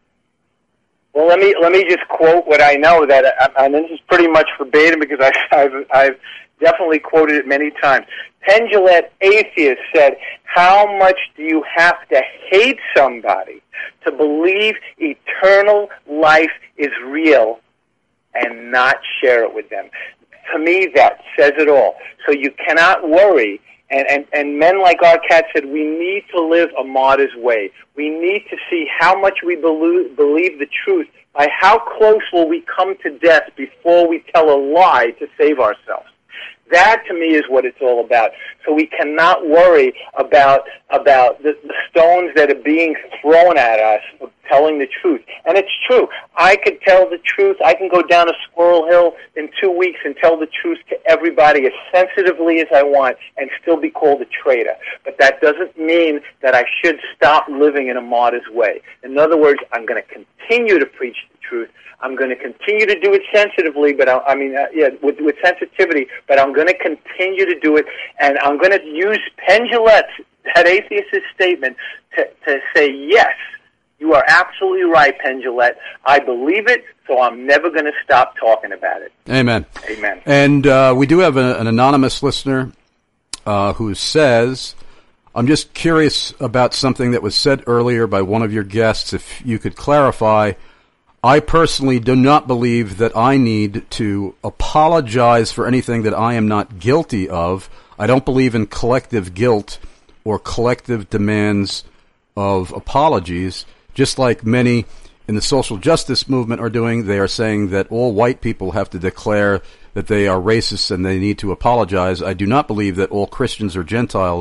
Well, let me let me just quote what I know that, and this is pretty much verbatim because I, I've I've definitely quoted it many times. Penn Jillette, atheist, said, "How much do you have to hate somebody to believe eternal life is real and not share it with them?" To me, that says it all. So you cannot worry. And, and, and men like Arkat said, we need to live a martyr's way. We need to see how much we believe, believe the truth. By how close will we come to death before we tell a lie to save ourselves? That, to me, is what it's all about. So we cannot worry about about the, the stones that are being thrown at us for telling the truth. And it's true. I could tell the truth. I can go down a Squirrel Hill in two weeks and tell the truth to everybody as sensitively as I want and still be called a traitor. But that doesn't mean that I should stop living in a martyr's way. In other words, I'm going to continue to preach the truth. I'm going to continue to do it sensitively, but I, I mean, uh, yeah, with, with sensitivity, but I'm going to continue to do it, and I'm going to use Penn Jillette's, that atheist's statement, to, to say, yes, you are absolutely right, Penn Jillette. I believe it, so I'm never going to stop talking about it. Amen. Amen. And uh, we do have a, an anonymous listener uh, who says, I'm just curious about something that was said earlier by one of your guests, if you could clarify. I personally do not believe that I need to apologize for anything that I am not guilty of. I don't believe in collective guilt or collective demands of apologies. Just like many in the social justice movement are doing, they are saying that all white people have to declare that they are racist and they need to apologize. I do not believe that all Christians or Gentiles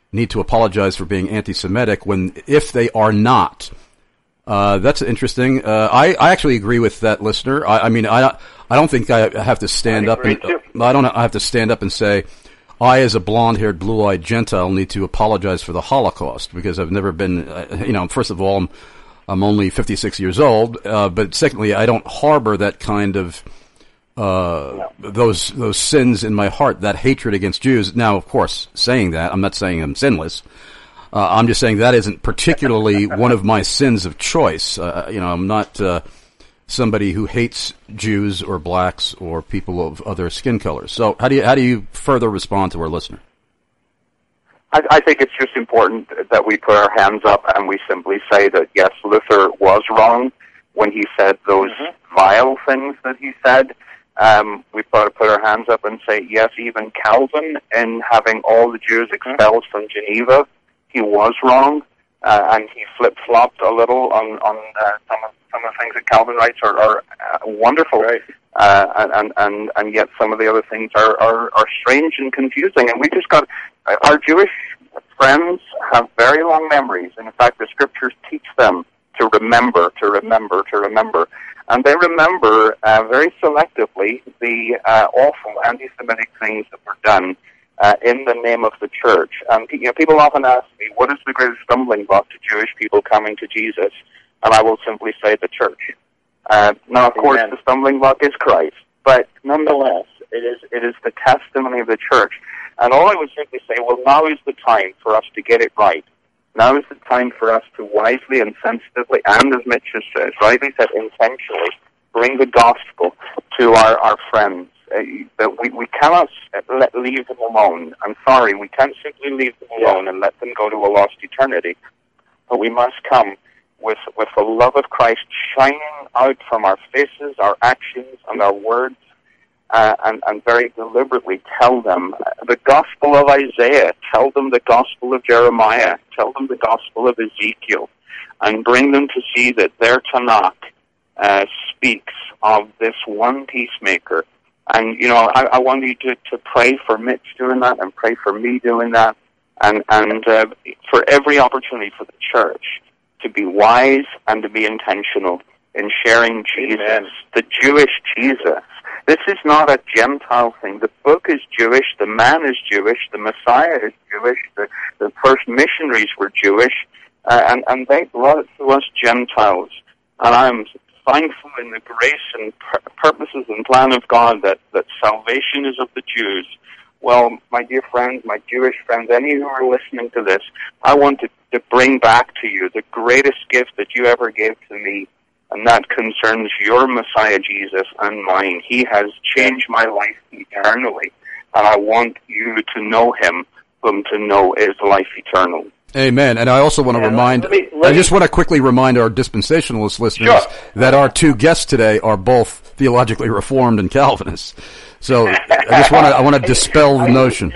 need to apologize for being anti-Semitic when, if they are not. Uh, that's interesting. Uh, I, I actually agree with that listener. I, I mean, I, I don't think I have to stand up and, uh, I don't I have to stand up and say, I, as a blonde-haired, blue-eyed Gentile, need to apologize for the Holocaust, because I've never been, uh, you know, first of all, I'm, I'm only fifty-six years old, uh, but secondly, I don't harbor that kind of, uh, those, those sins in my heart, that hatred against Jews. Now, of course, saying that, I'm not saying I'm sinless. Uh, I'm just saying that isn't particularly one of my sins of choice. Uh, you know, I'm not uh, somebody who hates Jews or blacks or people of other skin colors. So, how do you how do you further respond to our listener? I, I think it's just important that we put our hands up and we simply say that yes, Luther was wrong when he said those mm-hmm. vile things that he said. Um, we've got to put our hands up and say yes, even Calvin, in having all the Jews expelled mm-hmm. from Geneva, he was wrong, uh, and he flip-flopped a little on, on uh, some of some of the things that Calvin writes are, are uh, wonderful, right. uh, and, and and yet some of the other things are, are, are strange and confusing. And we just got uh, our Jewish friends have very long memories, and in fact, the scriptures teach them to remember, to remember, to remember, and they remember uh, very selectively the uh, awful anti-Semitic things that were done Uh, in the name of the church. And you know, people often ask me, what is the greatest stumbling block to Jewish people coming to Jesus? And I will simply say the church. Uh, now, of Amen. course, the stumbling block is Christ, but nonetheless, it is it is the testimony of the church. And all I would simply say, well, now is the time for us to get it right. Now is the time for us to wisely and sensitively, and as Mitch has said, rightly said, intentionally, bring the gospel to our, our friends. Uh, that we, we cannot let, leave them alone. I'm sorry, we can't simply leave them alone and let them go to a lost eternity. But we must come with with the love of Christ shining out from our faces, our actions, and our words, uh, and, and very deliberately tell them the gospel of Isaiah, tell them the gospel of Jeremiah, tell them the gospel of Ezekiel, and bring them to see that their Tanakh uh, speaks of this one peacemaker. And, you know, I, I want you to, to pray for Mitch doing that and pray for me doing that and, and uh, for every opportunity for the church to be wise and to be intentional in sharing Jesus, Amen. the Jewish Jesus. This is not a Gentile thing. The book is Jewish, the man is Jewish, the Messiah is Jewish, the, the first missionaries were Jewish, uh, and, and they brought it to us Gentiles. And I'm thankful in the grace and purposes and plan of God that, that salvation is of the Jews. Well, my dear friends, my Jewish friends, any who are listening to this, I want to, to bring back to you the greatest gift that you ever gave to me, and that concerns your Messiah Jesus and mine. He has changed my life eternally, and I want you to know him, whom to know is life eternal. Amen. And I also want to yeah, remind, let me, let I just want to quickly remind our dispensationalist listeners sure. that our two guests today are both theologically reformed and Calvinists. So I just want to, I want to dispel the notion.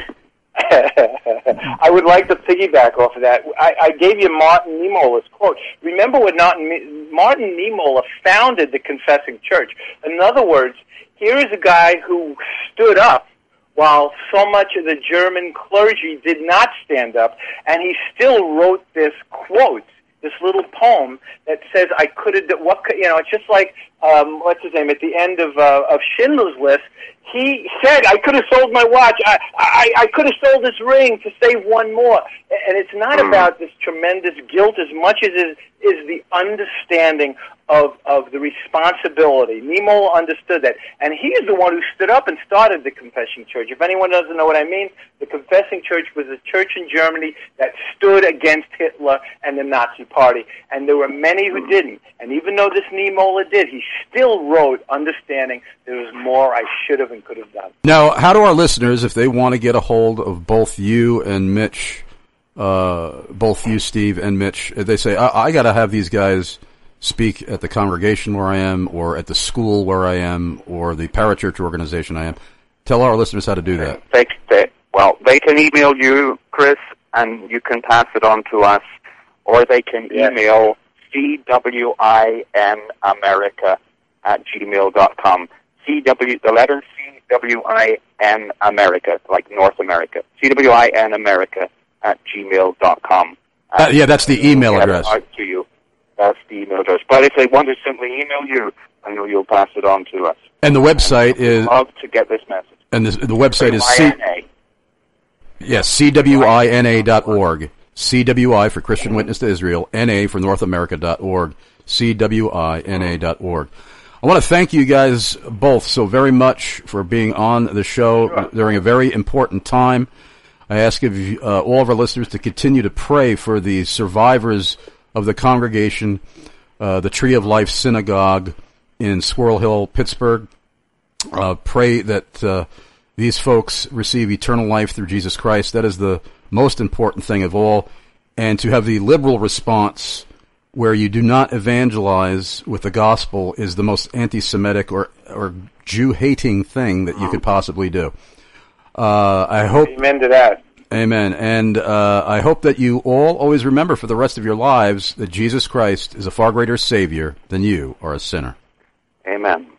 I would like to piggyback off of that. I, I gave you Martin Niemöller's quote. Remember when Martin, Martin Niemöller founded the Confessing Church. In other words, here is a guy who stood up while so much of the German clergy did not stand up, and he still wrote this quote, this little poem that says, I could have, what could, you know, it's just like, um, what's his name, at the end of, uh, of Schindler's List, he said, I could have sold my watch, I, I, I could have sold this ring to save one more. And it's not about this tremendous guilt as much as it is the understanding of, of the responsibility. Niemöller understood that. And he is the one who stood up and started the Confessing Church. If anyone doesn't know what I mean, the Confessing Church was a church in Germany that stood against Hitler and the Nazi Party. And there were many who didn't. And even though this Niemöller did, he still wrote understanding there was more I should have and could have done. Now, how do our listeners, if they want to get a hold of both you and Mitch, uh, both you, Steve, and Mitch, they say, I, I got to have these guys speak at the congregation where I am, or at the school where I am, or the parachurch organization I am. Tell our listeners how to do that. They, they, well, they can email you, Chris, and you can pass it on to us, or they can yes. email C W I N America at gmail dot com. C W, the letter C W I N America, like North America. C W I N America at gmail dot com. Uh, yeah, that's the email Get it address. out to you. That's the email address. But if they want to simply email you, I know you'll pass it on to us. And the website is... I'd love to get this message. And the, the website is... C- yes, C W I N A dot org. C W I for Christian Witness to Israel, N A for North America dot org, C W I N A dot org. I want to thank you guys both so very much for being on the show sure. during a very important time. I ask of you, uh, all of our listeners to continue to pray for the survivors of the congregation, uh, the Tree of Life Synagogue in Squirrel Hill, Pittsburgh. Uh, pray that uh, these folks receive eternal life through Jesus Christ. That is the most important thing of all. And to have the liberal response where you do not evangelize with the gospel is the most anti-Semitic or, or Jew-hating thing that you could possibly do. Uh, I hope... Amen to that. Amen. And uh, I hope that you all always remember for the rest of your lives that Jesus Christ is a far greater Savior than you are a sinner. Amen.